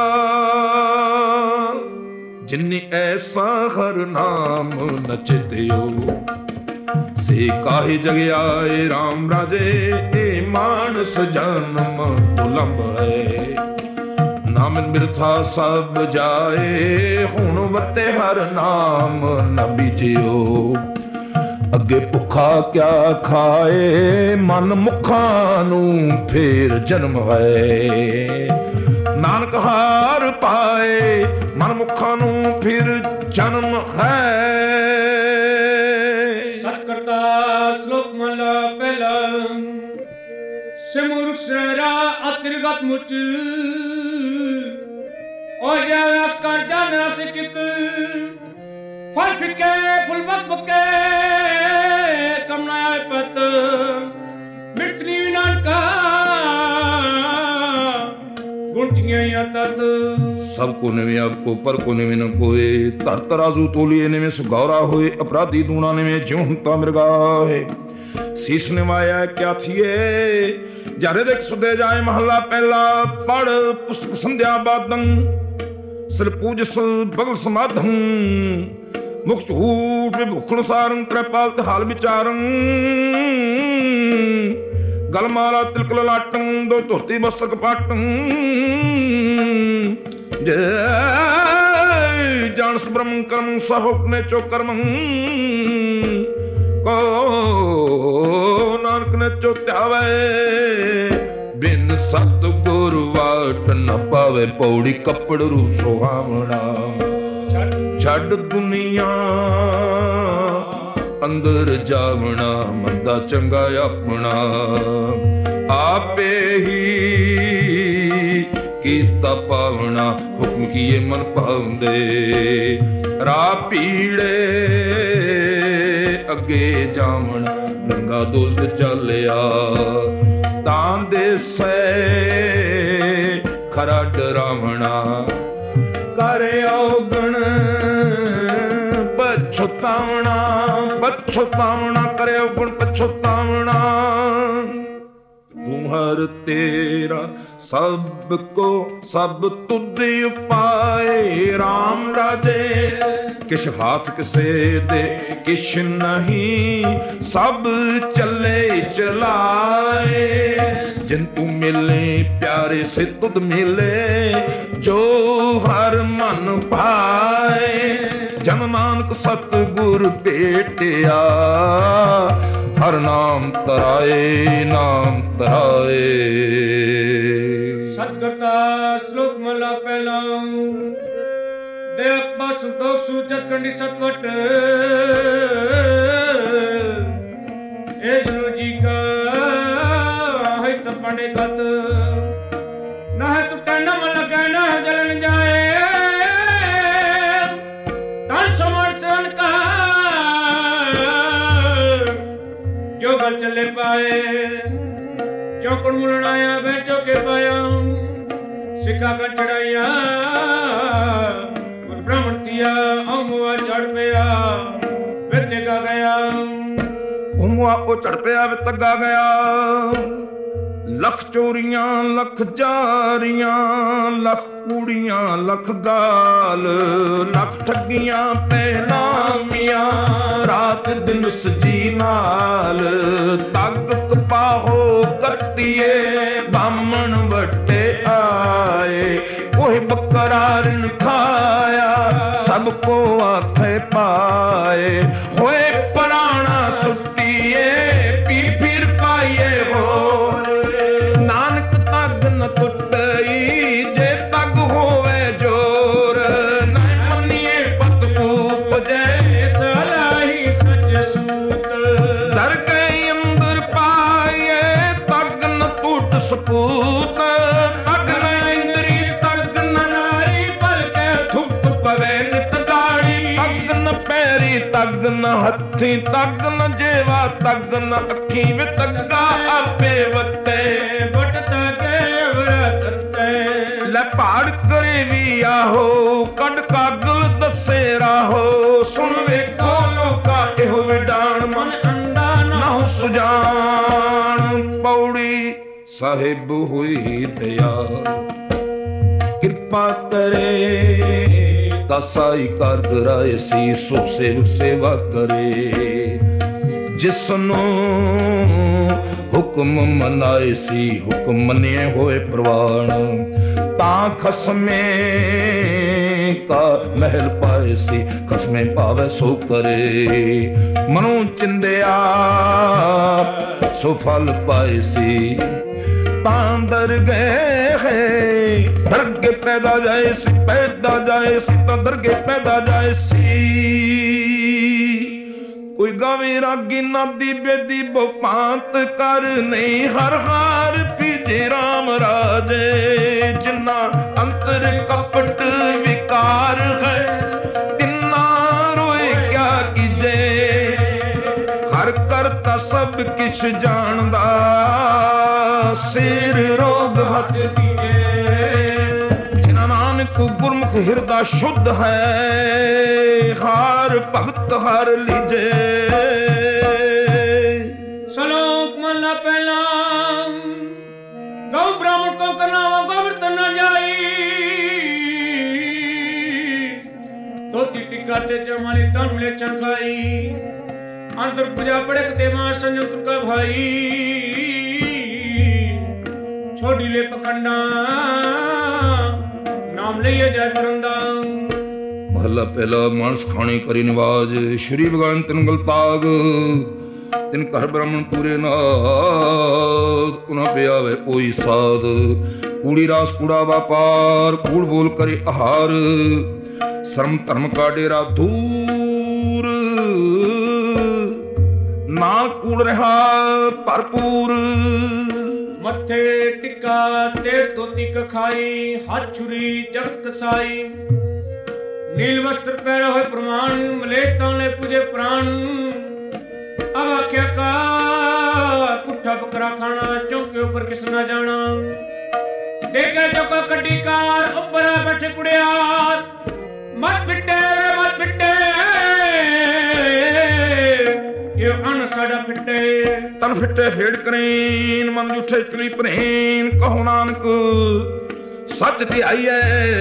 जिन्नी ऐसा हर नाम नचदियो से काहे जग आए राम राजे ए मानस जन्म दुलंब है नाम बिरथा सब जाए हुण वते हर नाम न बीजियो अगे भुखा क्या खाए मन मुखा नू फेर जन्म है नानक हार पाए मन मुखा नू फिर जन्म है सतकर्ता श्लोक मला पहला सिमुर सरा अतिरगत मुच और जावस कर जाना सिकित फल फिके फुल बक बके कमना पत मिर्चनी विनान का सब को निवे आपको पर को निवे न कोए तर तराजू तोलिए निवे सुगौरा होए अपराधी दूना निवे ज्यों हंता मृगा है शीश निवाया क्या थिए जारे देख सुदे जाए महला पहला पढ़ पुस्तक संध्या बादं सिर पूजस बगल समाधं मुख झूठ भुखण सारं त्रिपाल हाल विचारं गलमाला तिलक ललाटं दो धोती मस्तक पाटं जय जानस ब्रह्म कर्म सहुक ने चो कर्म को नानक ने चो त्यावे बिन सतगुरु वाट न पावे पौड़ी कपड़ रू सुहावना छड़ दुनिया अंदर जावना मंदा चंगा अपना आपे ही कीता पावना हुक्म किए मन पाउंदे राह पीड़े अगे जावना नंगा दोस्त चलिया तां दे से खरा डरावना करे औगण पछतावना पछतावना करे गुण पछतावना तुम्हार तेरा सब को सब तुद उपाय राम राजे किश हाथ किसे दे किश नहीं सब चले चलाए जिन तू मिले प्यारे से तुद मिले जो हर मन भाए जन नानक सतगुर भेटिया हर नाम तराए नाम तराए सतकर्ता श्लोक मला पहला देव पास संतोष सूचत कंडी सतवट ए गुरु जी का है तपने कत ना है तू कहना मन लगा ना है जलन जाए तन समर्चन का जो गल चले पाए चौकड़ मुलनाया बैठो के पाया सिक्का कर चढ़ाइया ब्राह्मण दिया चढ़ पे आ फिर देखा गया ਧੂਆ ਉਹ ਝੜ ਪਿਆ ਵੇ ਤੱਗਾ ਗਿਆ। ਲੱਖ ਚੋਰੀਆਂ ਲੱਖ ਜਾਰੀਆਂ, ਲੱਖ ਕੂੜੀਆਂ ਲੱਖ ਗਾਲ, ਲੱਖ ਠੱਗੀਆਂ ਪਹਿਨਾਮੀਆਂ, ਰਾਤ ਦਿਨ ਸਜੀ ਨਾਲ। ਤੱਗ ਕਪਾਹੋ ਕੱਤੀਏ ਬਾਮਣ ਵੱਟੇ ਆਏ, कोई बकरार न खाया सबको आखे पाए। होए पुराना सुटिए पी फिर पाइए हो, नानक तग न टुटई जे तग होवे जोर। न मनिए पत कूप जैसा लाही सच सूत, दर गए अंदर पाइए तग न टूट सपूत। तग न हथी तग न जेवा तग न अखी वे तग्गा आपे वते वट तगे वरतते। ले पहाड़ करे भी आहो कड कागल दसे राहो, सुन वेखो लोका एहो विडान मन अंधा ना हो सुजान। पौड़ी साहिब हुई दया कृपा करे, दासाई कर कराए सी सुख सेवक सेवा करे। जिसनों हुक्म मनाए सी हुक्म मनिए होए प्रवान, ता खसमे का महल पाए सी खसमे पावे सो करे। मनो चिंदिया सो फल पाए सी, तांदर गए है दरगे पैदा जाए सी, पैदा जाए सी तो दरगे पैदा जाए सी। कोई गावे रागी नादी बेदी बोपांत कर नहीं, हर हार पीजे राम राजे। जिन्ना अंतर कपट विकार है तिन्ना रोए क्या कीजे, हर करता सब किछ जानदा सिर रोग हथ दिए। जिना नानक गुरमुख हिरदा शुद्ध है, हार भगत हार लीजे। सलोक महला पहला। गौ ब्राह्मण को करनावा गोवर्त न जाई, धोती टिका ते जमाली तन मिले चंखाई। अंतर पूजा पड़क ते मां संयुक्त का भाई, छोड़ी ले पकड़ना नाम लिए जाय करंदा। महला पहला। मानस खाने करी निवाज, श्री भगवान तिन गलताग, तिन घर ब्राह्मण पूरे नाद। उन्हें पे आवे कोई साध, कूड़ी रास कूड़ा व्यापार, कूड़ बोल करे आहार। शर्म धर्म का डेरा दूर, ना कूड़ रहा भरपूर। मथे टिका तेर तोती कखाई, हाथ छुरी जगत कसाई। नील वस्त्र पहरे हुए प्रमाण, मलेच्छता ने पूजे प्राण। अब आख्या का पुट्ठा बकरा खाना, चौके ऊपर किस ना जाना। देखे चौका कड्डी कार, ऊपर बैठे कुड़ियार। मत पिटे मत पिटे ये अन साडा फिटे। तन फिटे फेड़ करेन, मन उठे चली परेन। कहो नानक सच ते आईए,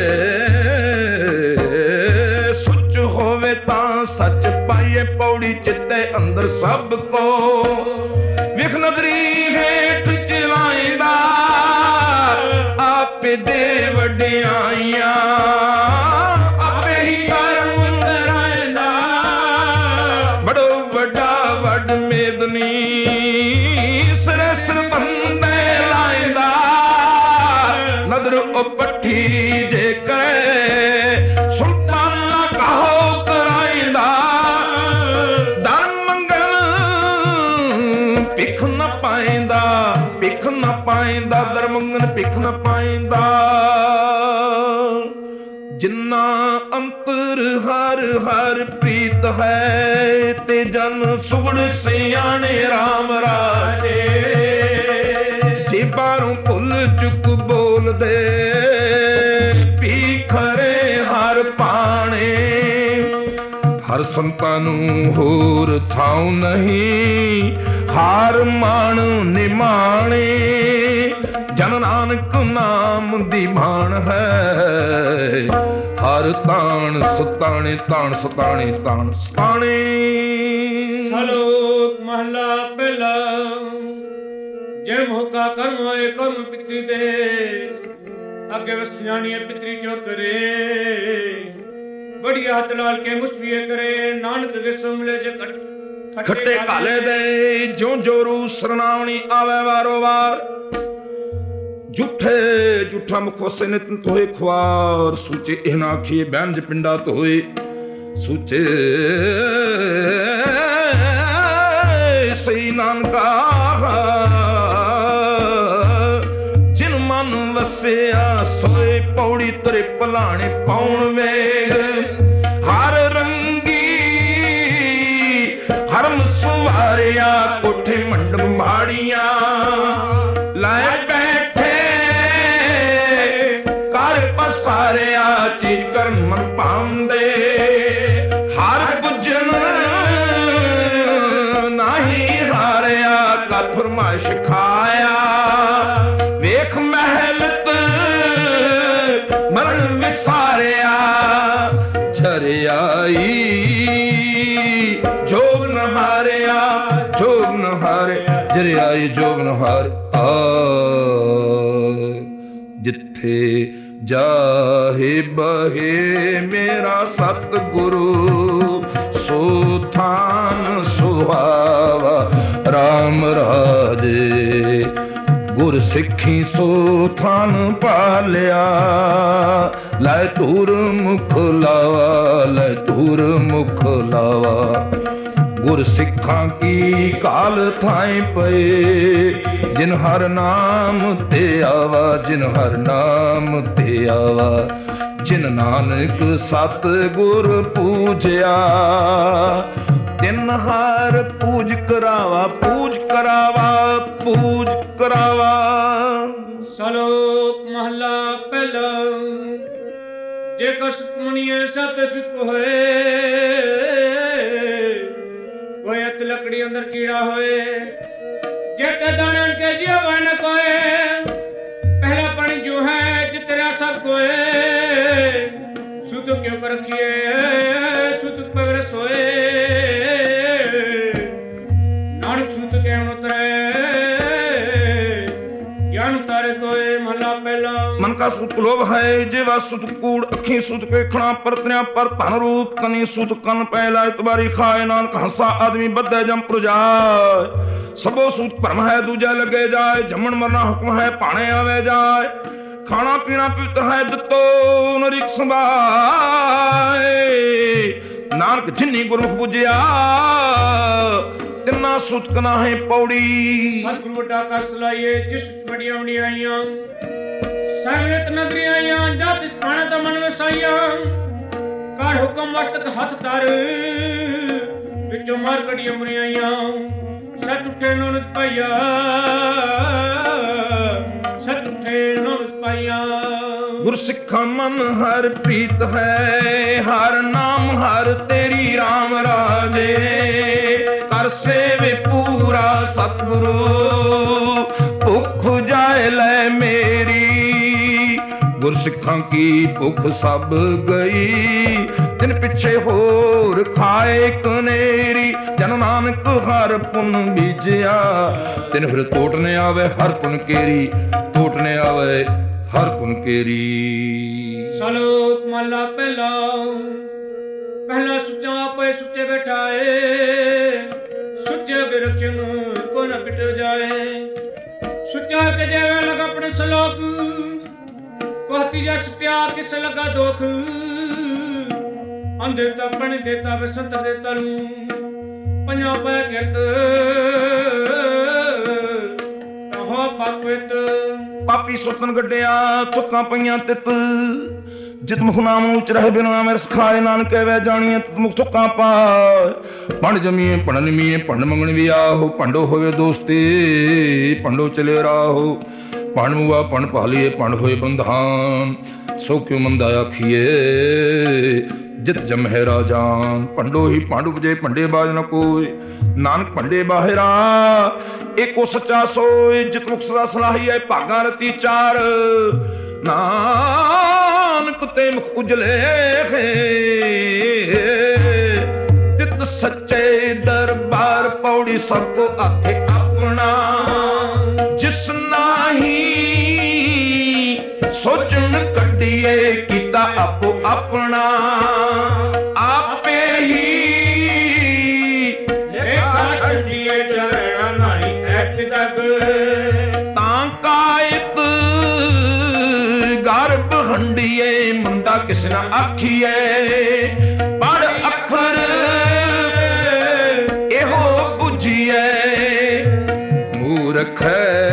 सुच होवे ता सच पाइए। पौड़ी चित्ते अंदर सब को विख नगरी हेठ चलाइंदा, आपे दे वड्याइयां आपे ही कर अंदर आइंदा। बड़ो वड्डा वड मेदनी सिरे सिर बंदे लाइंदा। नदर ओ पट्ठी जे करे सुल्तान ना कहो कराइंदा। दर मंगल भिख न पाइंदा, भिख न पाइंदा। दर मंगल भिख न पाइंदा। जिन्ना अंतर हर हर प्रीत है, ते जन सुगड़ सियाने राम राजे। जे बारों भुल चुक बोल दे, पी खरे हर पाने। हर ਸੰਤਾਂ ਨੂੰ ਹੋਰ ਥਾਉ ਨਹੀਂ, ਹਾਰ ਮਾਣ ਨਿਮਾਣੇ ਜਨ ਨਾਨਕ ਨਾਮ ਦੀ ਬਾਣ ਹੈ। ਹਰ ਤਾਣ ਸਤਾਣੇ ਤਾਣ ਸਤਾਣੇ ਤਾਣ ਸਤਾਣੇ। ਸ਼ਲੋਕ ਮਹਲਾ ਪਹਿਲਾ। ਜੇ ਮੋਕਾ ਕਰਮ ਹੋਏ ਕਰਮ ਪਿਤਰੀ ਦੇ, ਅੱਗੇ ਵਸਿਆਣੀਏ ਪਿਤਰੀ ਚੋ ਕਰੇ। ਬੜੀ ਹੱਥ ਲਾਲ ਕੇ ਮੁਸਫੀਏ ਕਰੇ, ਨਾਨਕ ਵਿਸੋ ਮਿਲੇ ਜੇ ਖੱਟੇ ਕਾਲੇ ਦੇ। ਜੋ ਜੋ ਰੂ ਸਰਨਾਵਣੀ ਆਵੇ ਵਾਰੋ ਵਾਰ, ਝੂਠੇ ਝੂਠਾ ਮੁਖ ਵਸੇ ਨਿਤ ਤੋਏ ਖੁਆਰ। ਸੂਚੇ ਇਹ ਨਾ ਆਖੀਏ ਬੈਂਜ ਪਿੰਡਾ ਧੋਏ, ਸੂਚੇ ਸਹੀ ਨਾਨਕਾ ਜਿਨ ਮਨ ਵਸਿਆ ਸੋਏ। ਪੌੜੀ ਤਰੇ ਭਲਾਣੇ ਪਾਉਣ ਵੇਗ, ਹਰ ਰੰਗੀ ਹਰਮ ਸੁਵਾਰਿਆ। ਕੋਠੇ ਮੰਡਪ ਮਾੜੀਆਂ ਲਾਏ ਬੈਠੇ, ਕਰ ਪਸਾਰਿਆ ਚੀਜ਼ ਕਰਨ ਮਨ ਪਾਉਂਦੇ। ਹਰ ਪੁੱਜਣ ਨਹੀਂ ਹਾਰਿਆ, ਕਰ ਫਰਮਾਇਸ਼ ਖਾਇਆ। ਵੇਖ ਮਹਿਲਤ ਮਰਨ ਵਿਸਾਰਿਆ, ਝਰਿਆਈ ਜੋਗ ਨ ਹਾਰਿਆ। ਜੋਗ ਨ ਹਾਰਿਆ ਝਰਿਆਈ ਜੋਗ ਨ ਹਾਰਿਆ। ਜਿੱਥੇ ਜਾਹੇ ਬਹੇ ਮੇਰਾ ਸਤਿਗੁਰੂ, ਸੋ ਥਾਨ ਸੁਹਾਵਾ ਰਾਮ ਰਾਜੇ। ਗੁਰ ਸਿੱਖੀ ਸੋ ਥਾਨ ਪਾਲਿਆ, ਲੈ ਧੂਰ ਮੁਖ ਲਾਵਾ ਲੈ ਧੂਰ ਮੁਖ ਲਾਵਾ। ਗੁਰ ਸਿੱਖਾਂ ਕੀ ਕਾਲ ਥਾਏ ਪਏ, ਜਿਨ ਹਰ ਨਾਮ ਤੇ ਆਵਾ ਜਿਨ ਹਰ ਨਾਮ ਤੇ ਆਵਾ। ਜਿਨ ਨਾਨਕ ਸਤ ਗੁਰ ਪੂਜਿਆ, ਤਿਨ ਹਰ ਪੂਜ ਕਰਾਵਾ ਪੂਜ ਕਰਾਵਾ ਪੂਜ ਕਰਾਵਾ। ਸ਼ਲੋਕ ਮਹਲਾ ਪਹਿਲਾ। ਜੇ ਕਸ ਮੁਨੀਏ ਸਤ ਸੁਖ ਹੋਏ, ਕੋਈ ਅਤ ਲੱਕੜੀ ਅੰਦਰ ਕੀੜਾ ਹੋਏ। ਜੇ ਤੇ ਦਾਣਨ ਕੇ ਜੀਵਨ ਕੋਏ, ਪਹਿਲਾ ਪਣ ਜੋ ਹੈ ਜਿਤਨਾ ਸਭ ਕੋਏ। ਸੁਧ ਕਿਉ ਰਖੀਏ ਸੁਧ ਪਵਰ ਸੋਏ, ਨਾਨਕ ਸੁਧ ਕੇ ਉਤਰੇ ਗਿਆਨ ਤਾਰੇ ਤੋਏ। ਮਹਲਾ ਪਹਿਲਾ। मन का सुत लोभ है, जेवा सुत कूड़ अखी सुत पेखना। परतनिया पर धन रूप कनी सुत कन पहला। इतबारी खाए नानक हंसा आदमी बद्धे जम पुरजाए। सबो सूत भरम है दूजा लगे जाए। जमन मरना हुक्म है पाने आवे जाए। खाना पीना पवित्र है दितो नरिक संभाए। नानक जिन्नी गुरमुख बुझिया, तिन्ना सुत कना है पौड़ी। सतगुरु वड्डा कर सलाइए, जिस बड़ियां वडियाइयां संगत नगरी आइयां। जात पाने तो मन वसाइयां, कर हुक्म मस्तक हथ धर। विचों मार कड़ियां मुरियाइयां, सत उठे नौनत पाइया सत उठे नौनत पाइया। गुरसिखा मन हर प्रीत है, हर नाम हर तेरी राम राजे। कर सेवे पूरा सतगुरु, भुख जाए ले मेरी। गुरसिखा की भुख सब गई, तिन पिछे होर खाए कनेरी। जन नानक हर पुन बीजिया, तिन फिर तोटने आवे हर पुन केरी। तोटने आवे हर पुन केरी। सलोक महला पहला। पहला सुचा आपे सुचे बैठाए, सुचे बिरखन को न पिट जाए। सुचा के जेवे लगा अपने सलोक, कहती जा सत्या किस लगा दुख। अंधे तपन देता वे संत देता रू, पंजा पै किरत हो पापित। पापी सुतन गड्डिया तुक्कां पईयां तित। जित मुख नाम उच रहे बिना मेरे सखाए। नानक वे जानिए तित मुख तुक्कां पाए। पंड जमीए पंड निमीए पंड मंगण भी आहो। पंडो होवे दोस्ती पंडो चले राहो। पंड मुआ पंड पालिए पंड होए बंधान। सो क्यों मंदा आखिए ਜਿਤ ਜਮਹਿ ਰਾਜਾਨ। ਭੰਡੋ ਹੀ ਭੰਡ ਉਪਜੇ ਭੰਡੇ ਬਾਜ ਨ ਕੋਈ, ਨਾਨਕ ਭੰਡੇ ਬਾਹਿਰਾ ਏਕੋ ਸੱਚਾ ਸੋਇ। ਜਿਤ ਮੁਖ ਸਦਾ ਸਲਾਹੀਐ ਭਾਗਾਂ ਰਤੀ ਚਾਰ, ਨਾਨਕ ਤੇ ਮੁਖ ਉਜਲੇ ਤਿਤ ਸੱਚੇ ਦਰਬਾਰ। ਪੌੜੀ ਸਭ ਕੋ ਆਖੇ ਆਪਣਾ, ਜਿਸ ਨਾਹੀ ਸੋਚਣ ਕੱਢੀਏ ਕੀਤਾ ਆਪੋ ਆਪਣਾ। ਆਪੇ ਹੀ ਲੇਖਾ ਛੱਡੀਏ ਚਰਣਾ ਨਾਹੀ ਐਕ ਜਗ। ਤਾਂ ਕਾਇਤ ਗਰਭ ਹੰਡੀਏ ਮੰਦਾ ਕਿਸ ਨਾ ਆਖੀਏ। ਪੜ ਅੱਖਰ ਇਹੋ ਬੁਝੀਏ, ਮੂਰਖ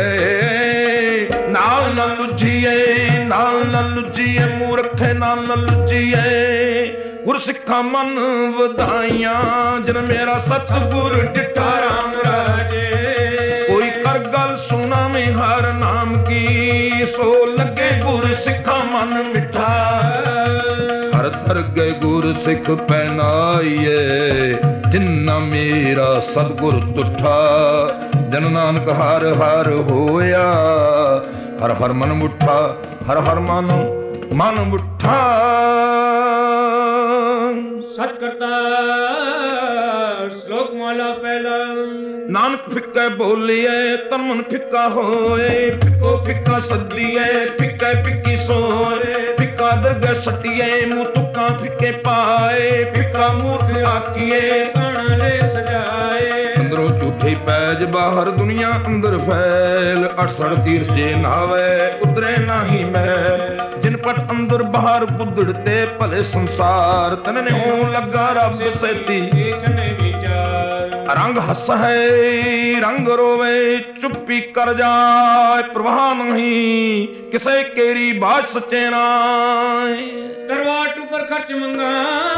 ਨਾਲ ਨਾ ਲੁਝੀਏ, ਨਾਲ ਨਾ ਲੁਝੀਏ, ਮੂਰਖ ਨਾਲ ਨਾ ਲੁਝੀਏ। ਗੁਰ ਸਿੱਖਾਂ ਮਨ ਵਧਾਈਆਂ, ਜਿਨ ਮੇਰਾ ਸਤਿਗੁਰ ਡਿਠਾ ਰਾਮ ਰਾਜੇ। ਕੋਈ ਕਰ ਗੱਲ ਸੁਣਾਵੇਂ ਹਰ ਨਾਮ ਕੀ, ਸੋ ਲੱਗੇ ਗੁਰ ਸਿੱਖਾਂ ਮਨ ਮਿੱਠਾ। ਹਰ ਦਰਗਹਿ ਗੁਰ ਸਿੱਖ ਪਹਿਨਾਈਏ, ਜਿਨਾ ਮੇਰਾ ਸਤਿਗੁਰ ਤੁਠਾ। ਜਨ ਨਾਨਕ ਹਰ ਹਰ ਹੋਇਆ, ਹਰ ਹਰ ਮਨ ਮੁੱਠਾ, ਹਰ ਹਰ ਮਨ ਮਨ ਮੁੱਠਾ। ਸਤ ਕਰਤਾ ਸ਼ਲੋਕ ਮਾਲਾ ਪਹਿਲਾ। ਨਾਨਕ ਫਿੱਕਾ ਬੋਲੀਏ ਤਨ ਮਨ ਫਿੱਕਾ ਹੋਏ। ਫਿੱਕੋ ਫਿੱਕਾ ਸੱਦੀਏ ਫਿੱਕਾ ਫਿੱਕੀ ਸੋਏ। ਫਿੱਕਾ ਦਰਗਹਿ ਸੱਟੀਏ ਮੂੰਹ ਤੁਕਾਂ ਫਿੱਕੇ ਪਾਏ। ਫਿੱਕਾ ਮੂਰਖ ਆਖੀਏ ਕਾਣਾ ਲੈ ਸਜਾਏ। ਅੰਦਰੋਂ ਝੂਠੀ ਪੈਜ ਬਾਹਰ ਦੁਨੀਆ ਅੰਦਰ ਫੈਲ। ਅਠਸਠ ਤੀਰ ਸੇ ਨਾਵੇ ਉਤਰੇ ਨਾਹੀ ਮੈਲ। ਜਿਨ ਪਟ ਅੰਦਰ ਬਾਹਰ ਬੁੱਧੜ ਤੇ ਭਲੇ ਸੰਸਾਰ। ਤਨ ਨੇ ਹੋਂ ਲੱਗਾ ਰੱਬ ਸੈਤੀ ਦੇਖਨੇ ਵਿਚਾਰ। ਰੰਗ ਹੱਸ ਹੈ ਰੰਗ ਰੋਵੇ ਚੁੱਪੀ ਕਰ ਜਾਏ। ਪ੍ਰਵਾਹ ਨਹੀਂ ਕਿਸੇ ਕੇਰੀ ਬਾਤ ਸੱਚੇ ਨਾਏ। ਦਰਵਾਟ ਉੱਪਰ ਖਰਚ ਮੰਗਾ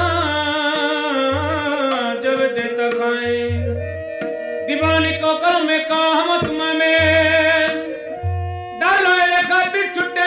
ਜਬ ਦੇਤਾ ਖਾਏ। दीवानी को करो में का हम तुम्हें में डर लाए खातिर छुट्टे।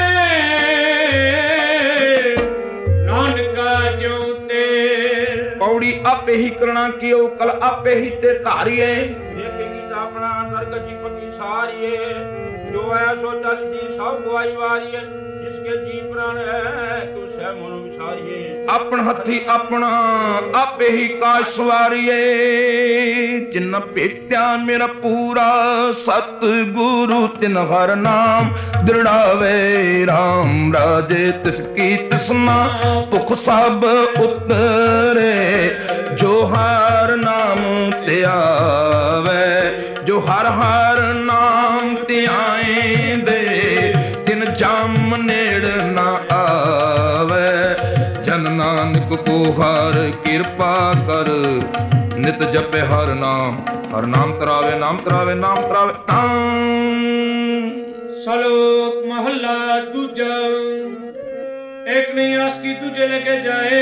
नानका जो ते पौड़ी आपे ही करना कियो कल आपे ही ते तारिये। देखेगी अपना नरक जी पति सारिये। जो है सो चल दी सब गवाई वारिये। जिसके जी प्राण है तू सह मन विसारिये। अपन हथी अपना आपे ही काज सवारिये। जिन भेट्या मेरा पूरा सतगुरु तिन हर नाम दृढ़ावे। राम राजे तिसकी तिसना भुख सब उतरे। जो हर नाम ते आवे जो हर हर नाम ते आएंदे तिन जम नेड़ ना आवे। जन नानक को हर कृपा कर नित जपे हर नाम। हर नाम तरावे नाम तरावे नाम तरावे नाम। सलोक महला दूजा। एक नहीं आसकी दूजे लेके जाए।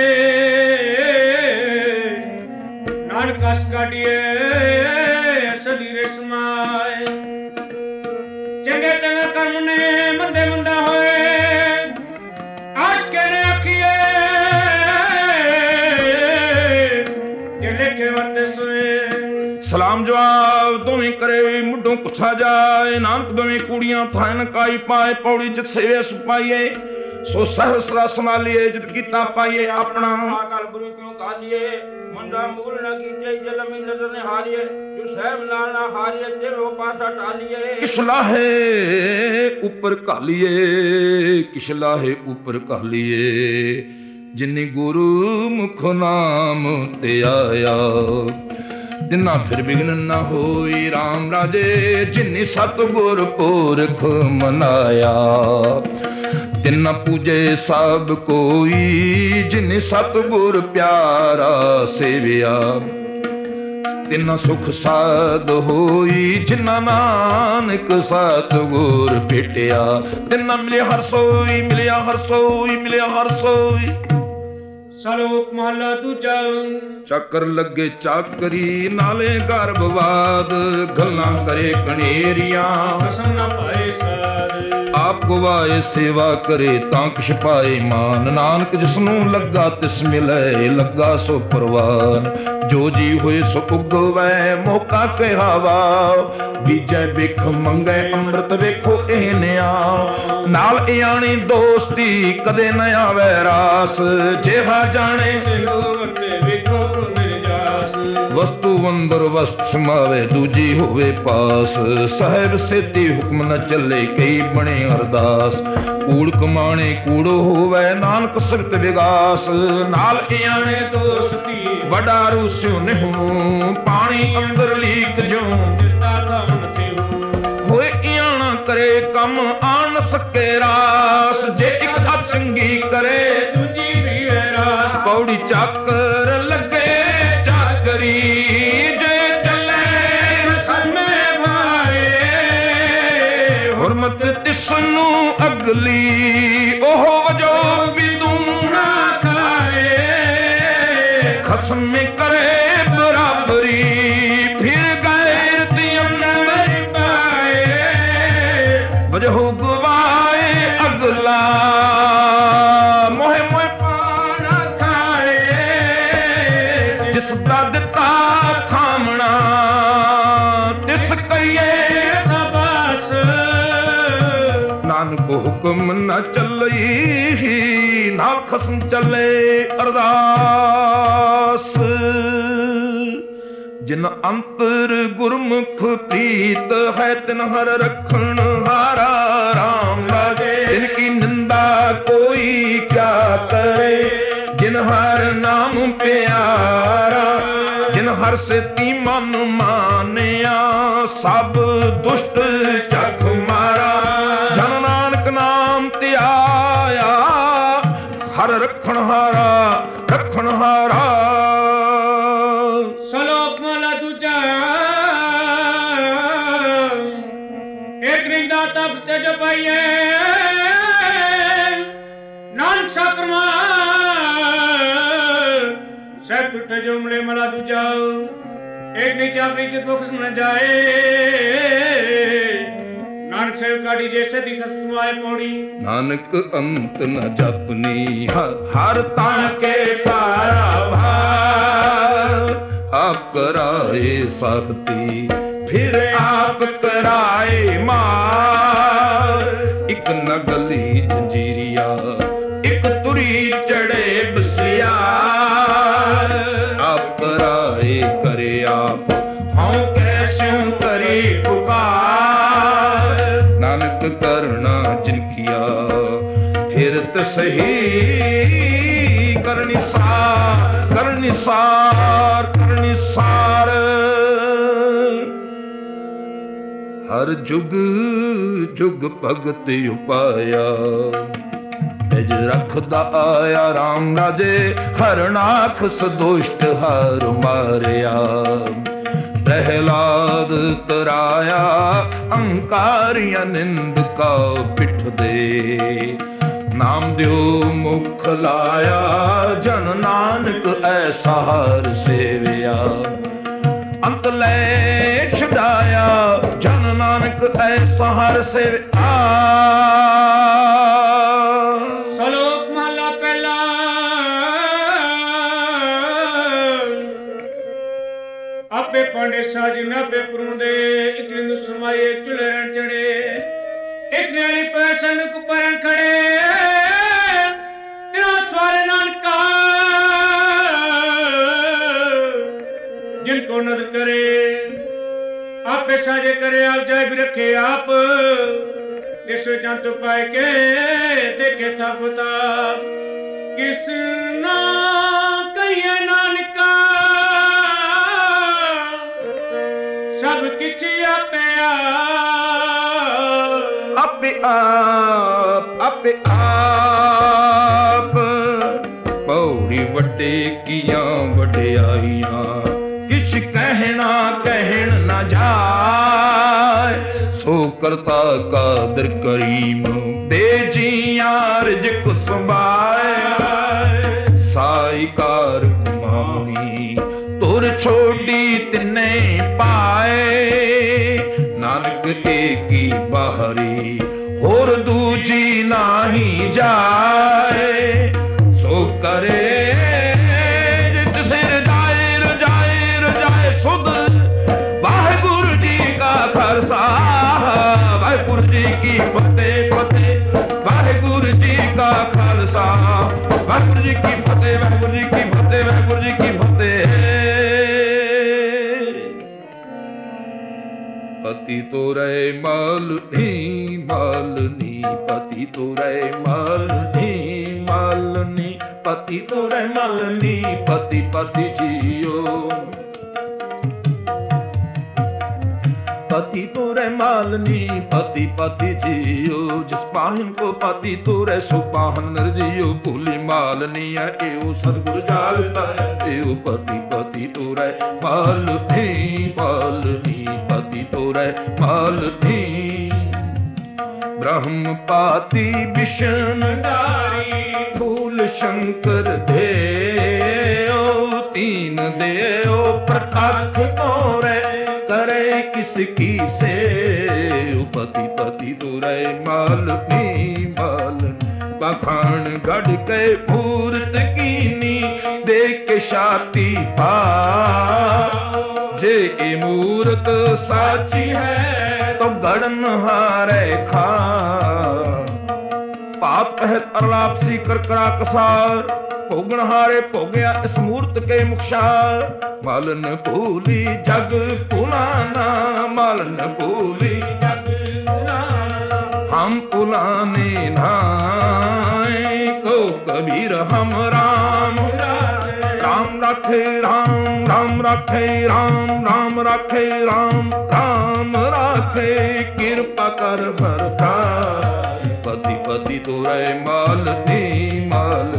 नानक आस काटिए सदी रेशमाए। चंगे चंगा कर्म ने मंदे मंदा होए। आश के ने आखिए जे लेके वर्ते सोए। सलाम जवाब दोवें करे मुड्ढों कुछा जाए। नानक दोवें कुड़ियां थान काई पाए। पौड़ी जित सेवे सुपाइए सो सहसरा संभालिए। जित गीता पाइए अपना काल गुरु क्यों कालिए। मुंडा मूल न कीजे जलमी नजर ने हारिए। जो सहब लाल ना हारिए तेरो पासा टालिए। किसला है ऊपर कालिए किसला है ऊपर कालिए। जिन्नी गुरु मुख नाम ते आया तिना फिर बिघ्न न होई। राम राजे जिन्नी सतगुर पुरख मनाया। तिना पूजे सब कोई जिन्नी सतगुर प्यारा सेविया। तिना सुख साध होई जिन्ना नानक सतगुर भेटिया। तिना मिले हर सोई मिलिया हर सोई मिलिया हर सोई। सलोक महला दूजा। ਚੱਕਰ ਲੱਗੇ ਚਾਕਰੀ ਨਾਲੇ ਗਰਭਵਾਦ। ਗੱਲਾਂ ਕਰੇ ਕਣੇਰੀਆਂ ਕਸਮ ਨਾ ਪਾਏ ਸਾਧ। ਆਪ ਗਵਾਏ ਸੇਵਾ ਕਰੇ ਤਾਂ ਕਿਛ ਪਾਏ ਮਾਨ। ਨਾਨਕ ਜਿਸਨੂੰ ਲੱਗਾ ਤਿਸ ਮਿਲੇ ਲੱਗਾ ਸੋ ਪ੍ਰਵਾਨ। ਜੋ ਜੀ ਹੋਏ ਸੋ ਉਗਵੈ ਮੌਕਾ ਕਹਾਵਾ। ਬੀਜੈ ਬਿਖ ਮੰਗੈ ਅੰਮ੍ਰਿਤ ਵੇਖੋ ਇਹ ਨਿਆ। ਨਾਲ ਇਆਣੀ ਦੋਸਤੀ ਕਦੇ ਨ ਆਵੈ ਰਾਸ। ਜਿਹਾ ਜਾਣੇ ਤੇ ਵੇਖੋ ਕੋ ਨਿਰਜਾਸ। ਵਸਤੂ ਅੰਦਰ ਵਸਤ ਸਮਾਵੇ ਦੂਜੀ ਹੋਵੇ ਪਾਸ। ਸਾਹਿਬ ਸੇਤੀ ਹੁਕਮ ਨ ਚੱਲੇ ਕਈ ਬਣੇ ਅਰਦਾਸ। ਕੂੜ ਕਮਾਣੇ ਕੂੜੋ ਹੋਵੇ ਨਾਨਕ ਸਿਫਤ ਵਿਗਾਸ। ਨਾਲ ਇਆਣੇ ਦੋਸਤੀ ਵੱਡਾ ਰੂਸਿਓ ਨਿਹੂ। ਪਾਣੀ ਅੰਦਰ ਲੀਕ ਜੋ ਜਿਸਦਾ ਧਨ ਤੇ ਹੋਏ ਇਆਣਾ ਕਰੇ ਕੰਮ ਆਣ ਸਕੇ ਰਾਸ। ਜੇ ਇੱਕ ਹੱਥ ਚੰਗੀ ਕਰੇ ਦੂਜੀ ਵੀ ਹੈ ਰਾਸ। ਪੌੜੀ ਚੱਕਰ ਲੱਗੇ ਚਾਕਰੀ। ਜੇ ਚੱਲੇ ਸਮੇ ਭਾਏ ਹੁਰਮਤ ਤਿਸ ਨੂੰ ਅਗਲੀ। ਉਹ ਵਜੋ ਬਿਦੂ ਨਾ ਖਾਏ। ਖਸਮ ਕਰੇ ਬਰਾਬਰੀ। ਫਿਰ ਗੈਰਤ ਅੰਦਰ ਪਾਏ ਵਜਹੁ ਗਵਾਏ ਅਗਲਾ। ਮੋਹਿ ਮੋਹਿ ਪਾਣਾ ਖਾਏ। ਜਿਸ ਦਾ ਦਿੱਤਾ ਖਾਮਣਾ ਤਿਸ ਕਹੀਏ ਸਬਾਸ। ਨਾਨਕ ਹੁਕਮ ਨ ਚੱਲਈ ਨਾਲ ਖਸਮ ਚੱਲੇ ਅਰਦਾਸ। ਜਿਨ ਅੰਤਰ ਗੁਰਮੁਖ ਪ੍ਰੀਤ ਹੈ ਤਿਨ ਹਰ ਰਖਣ ਹਾਰਾ ਰਾਮ ਲਾਗੇ। ਤਿਨ ਕੀ ਨਿੰਦਾ ਕੋਈ ਕਿਆ ਕਰੇ ਜਿਨ ਹਰ ਨਾਮ ਪਿਆਰਾ। ਜਿਨ ਹਰ ਸੇਤੀ ਮਨ ਮਾਨਿਆ ਸਭ ਦੁਸ਼ਟ ਚੱਖ ਮਾਰਾ। ਜਨ ਨਾਨਕ ਨਾਮ ਧਿਆਇਆ ਹਰ ਰਖਣ ਹਾਰਾ ਰਖਣ ਹਾਰਾ। ਸਲੋਕ ਮਹਲਾ ਦੂਜਾ। ਇੱਕ ਰਿੰਦਾ ਤਪਸ ਤੇ ਜਪਾਈਏ ਨਾਨਕ ਸਾਕਰਮਾ ਸਹਿਬ ਟੁੱਟੇ ਜੁਮਲੇ ਮਹਲਾ ਦੂਜਾ। ਇੱਕ ਨੀਚਾ ਪ੍ਰੀਚਿਤ ਮੁਖ ਸਮਝ ਜਾਏ ਨਾਨਕ ਸੇਵ ਕਾੜੀ ਜੈਸੇ ਦੀ ਖਸਮ ਆਏ ਪੌੜੀ। ਨਾਨਕ ਅੰਤ ਨ ਜਪਨੀ ਹਰ ਤਾਂ ਕੇ ਪਾਰਾ ਭਾਰ। ਆਪ ਕਰਾਏ ਸਾਖਤੀ ਫਿਰ ਆਪ ਕਰਾਏ ਮਾਰ। ਇੱਕ ਨ ਗਲੀ ਜੰਜੀਰੀਆ ਇੱਕ ਤੁਰੀ ਚੜੇ ਬਸਿਆ। ਆਪ ਕਰਾਏ ਕਰੇ ਆਪ ਹਉ ਕੈਸਿਉ ਕਰੀ ਪੁਕਾਰ। ਨਾਨਕ ਕਰਨਾ ਜਿਨ ਕੀਆ ਫਿਰ ਤਸਹੀ ਕਰਨੀ ਸਾਰ ਕਰਨੀ ਸਾਰ ਕਰਨੀ ਸਾਰ। ਹਰ ਜੁਗ ਜੁਗ ਭਗਤ ਉਪਾਇਆ। ਨਿਜ ਰਖਦਾ ਆਇਆ ਰਾਮ ਰਾਜੇ ਹਰਨਾਖ ਸਦੁਸ਼ਟ ਹਰ ਮਾਰਿਆ। ਪ੍ਰਹਿਲਾਦ ਤਰਾਇਆ ਅਹੰਕਾਰੀਆਂ ਨਿੰਦ ਕਾ ਪਿੱਠ ਦੇ। ਨਾਮ ਦਿਓ ਮੁਖ ਲਾਇਆ ਜਨ ਨਾਨਕ ਐਸਾ ਹਰ ਸੇਵਿਆ। ਅੰਤ ਲੈ ਛਡਾਇਆ ਜਨ ਨਾਨਕ ਐਸਾ ਹਰ ਸੇਵਿਆ। ਸਲੋਕ ਮਹਲਾ ਪਹਿਲਾ। ਆਪੇ ਪਾਂਡੇ ਸਾਜ ਨਾਪੇ ਪਰੁੰਦੇ। ਇੱਕ ਨਿੰਦ ਸਮਾਏ ਚੁਲਰਨ ਚੜੇ। ਇੱਕ ਨਿਆਲੀ ਪੈਸਨ ਕੁਪਰਨ ਖੜੇ। ਤਿਨਾ ਸਵਾਰੇ ਨਾਨਕਾ ਜਿਨ ਕੋ ਨਦ ਕਰੇ। ਆਪੇ ਸਾਜੇ ਕਰੇ ਆਪ ਜਾਇ ਵੀ ਰੱਖੇ ਆਪ। ਇਸ ਜੰਤ ਪਾਇ ਕੇ ਦੇਖੇ ਥਪ ਤਾਪ। ਕਿਸ ਨਾ ਕਹੀਏ ਨਾਨਕਾ ਸਭ ਕਿਛ ਆਪੇ ਆਪ। ਆਪੇ ਆਪ ਆਪੇ ਆਪ। ਪੌੜੀ ਵੱਡੇ ਕੀਆਂ ਵਡਿਆਈਆਂ ਕਿਛ ਕਹਿਣਾ ਕਹਿਣ ਨਾ ਜਾਏ। ਸੋ ਕਰਤਾ ਕਾਦਰ ਕਰੀਮ ਬੇਜੀਆਂ ਰਿਜਕ ਸੰਭਾਏ। ਸਾਈ ਕਾਰ ਮਾਮੀ ਤੁਰ ਛੋਡੀ ਤਿੰਨੇ ਪਾਏ। ਨਾਨਕ ਏਕੀ ਬਾਹਰੀ और दूजी नाही जाए, सो करे जित सिर जाए रजाए रजाए सुध। वाहिगुरु जी का खालसा वाहिगुरु जी की फतेह फतेह, वाहिगुरु जी का खालसा वाहिगुरु जी की फतेह, वाहिगुरु जी की फतेह, वाहिगुरु जी की फतेह। पति तो रहे मालनी मालनी, पति तो रहे मालनी मालनी, पति तो रहे मालनी, पति पति जियो। पति तो रहे मालनी पति पति जियो, जिस पाहन को पति तो रहे सो पाहन निर्जियो। भूली मालनी है एओ सतगुरु जालता है, एओ पति पति तो रहे मालनी मालनी, पति तो रहे मालनी। ब्रह्म पाति विष्णु डारी, फूल शंकर देओ। तीन देओ प्रताख तो रहे करे किसकी से, पति पति तो रहे मालनी मालनी। बखान गढ़ के मूर्त कीनी, देख के छाती पा। जे ए मूर्त साची है तो गढ़न हारे खा। पाप कहत अरलापसी कर करा कसार, भोगन हारे भोगया इस मूर्त के मुखशार। मालन भूली जग पुलाना, मालन भूली जग पुलाना। हम पुलाने नाय को कबीर हम राम राम रखे राम राम रखे राम राम रखे राम राम रखे। कृपा कर भरता पति पति तो रहे मालनी माल।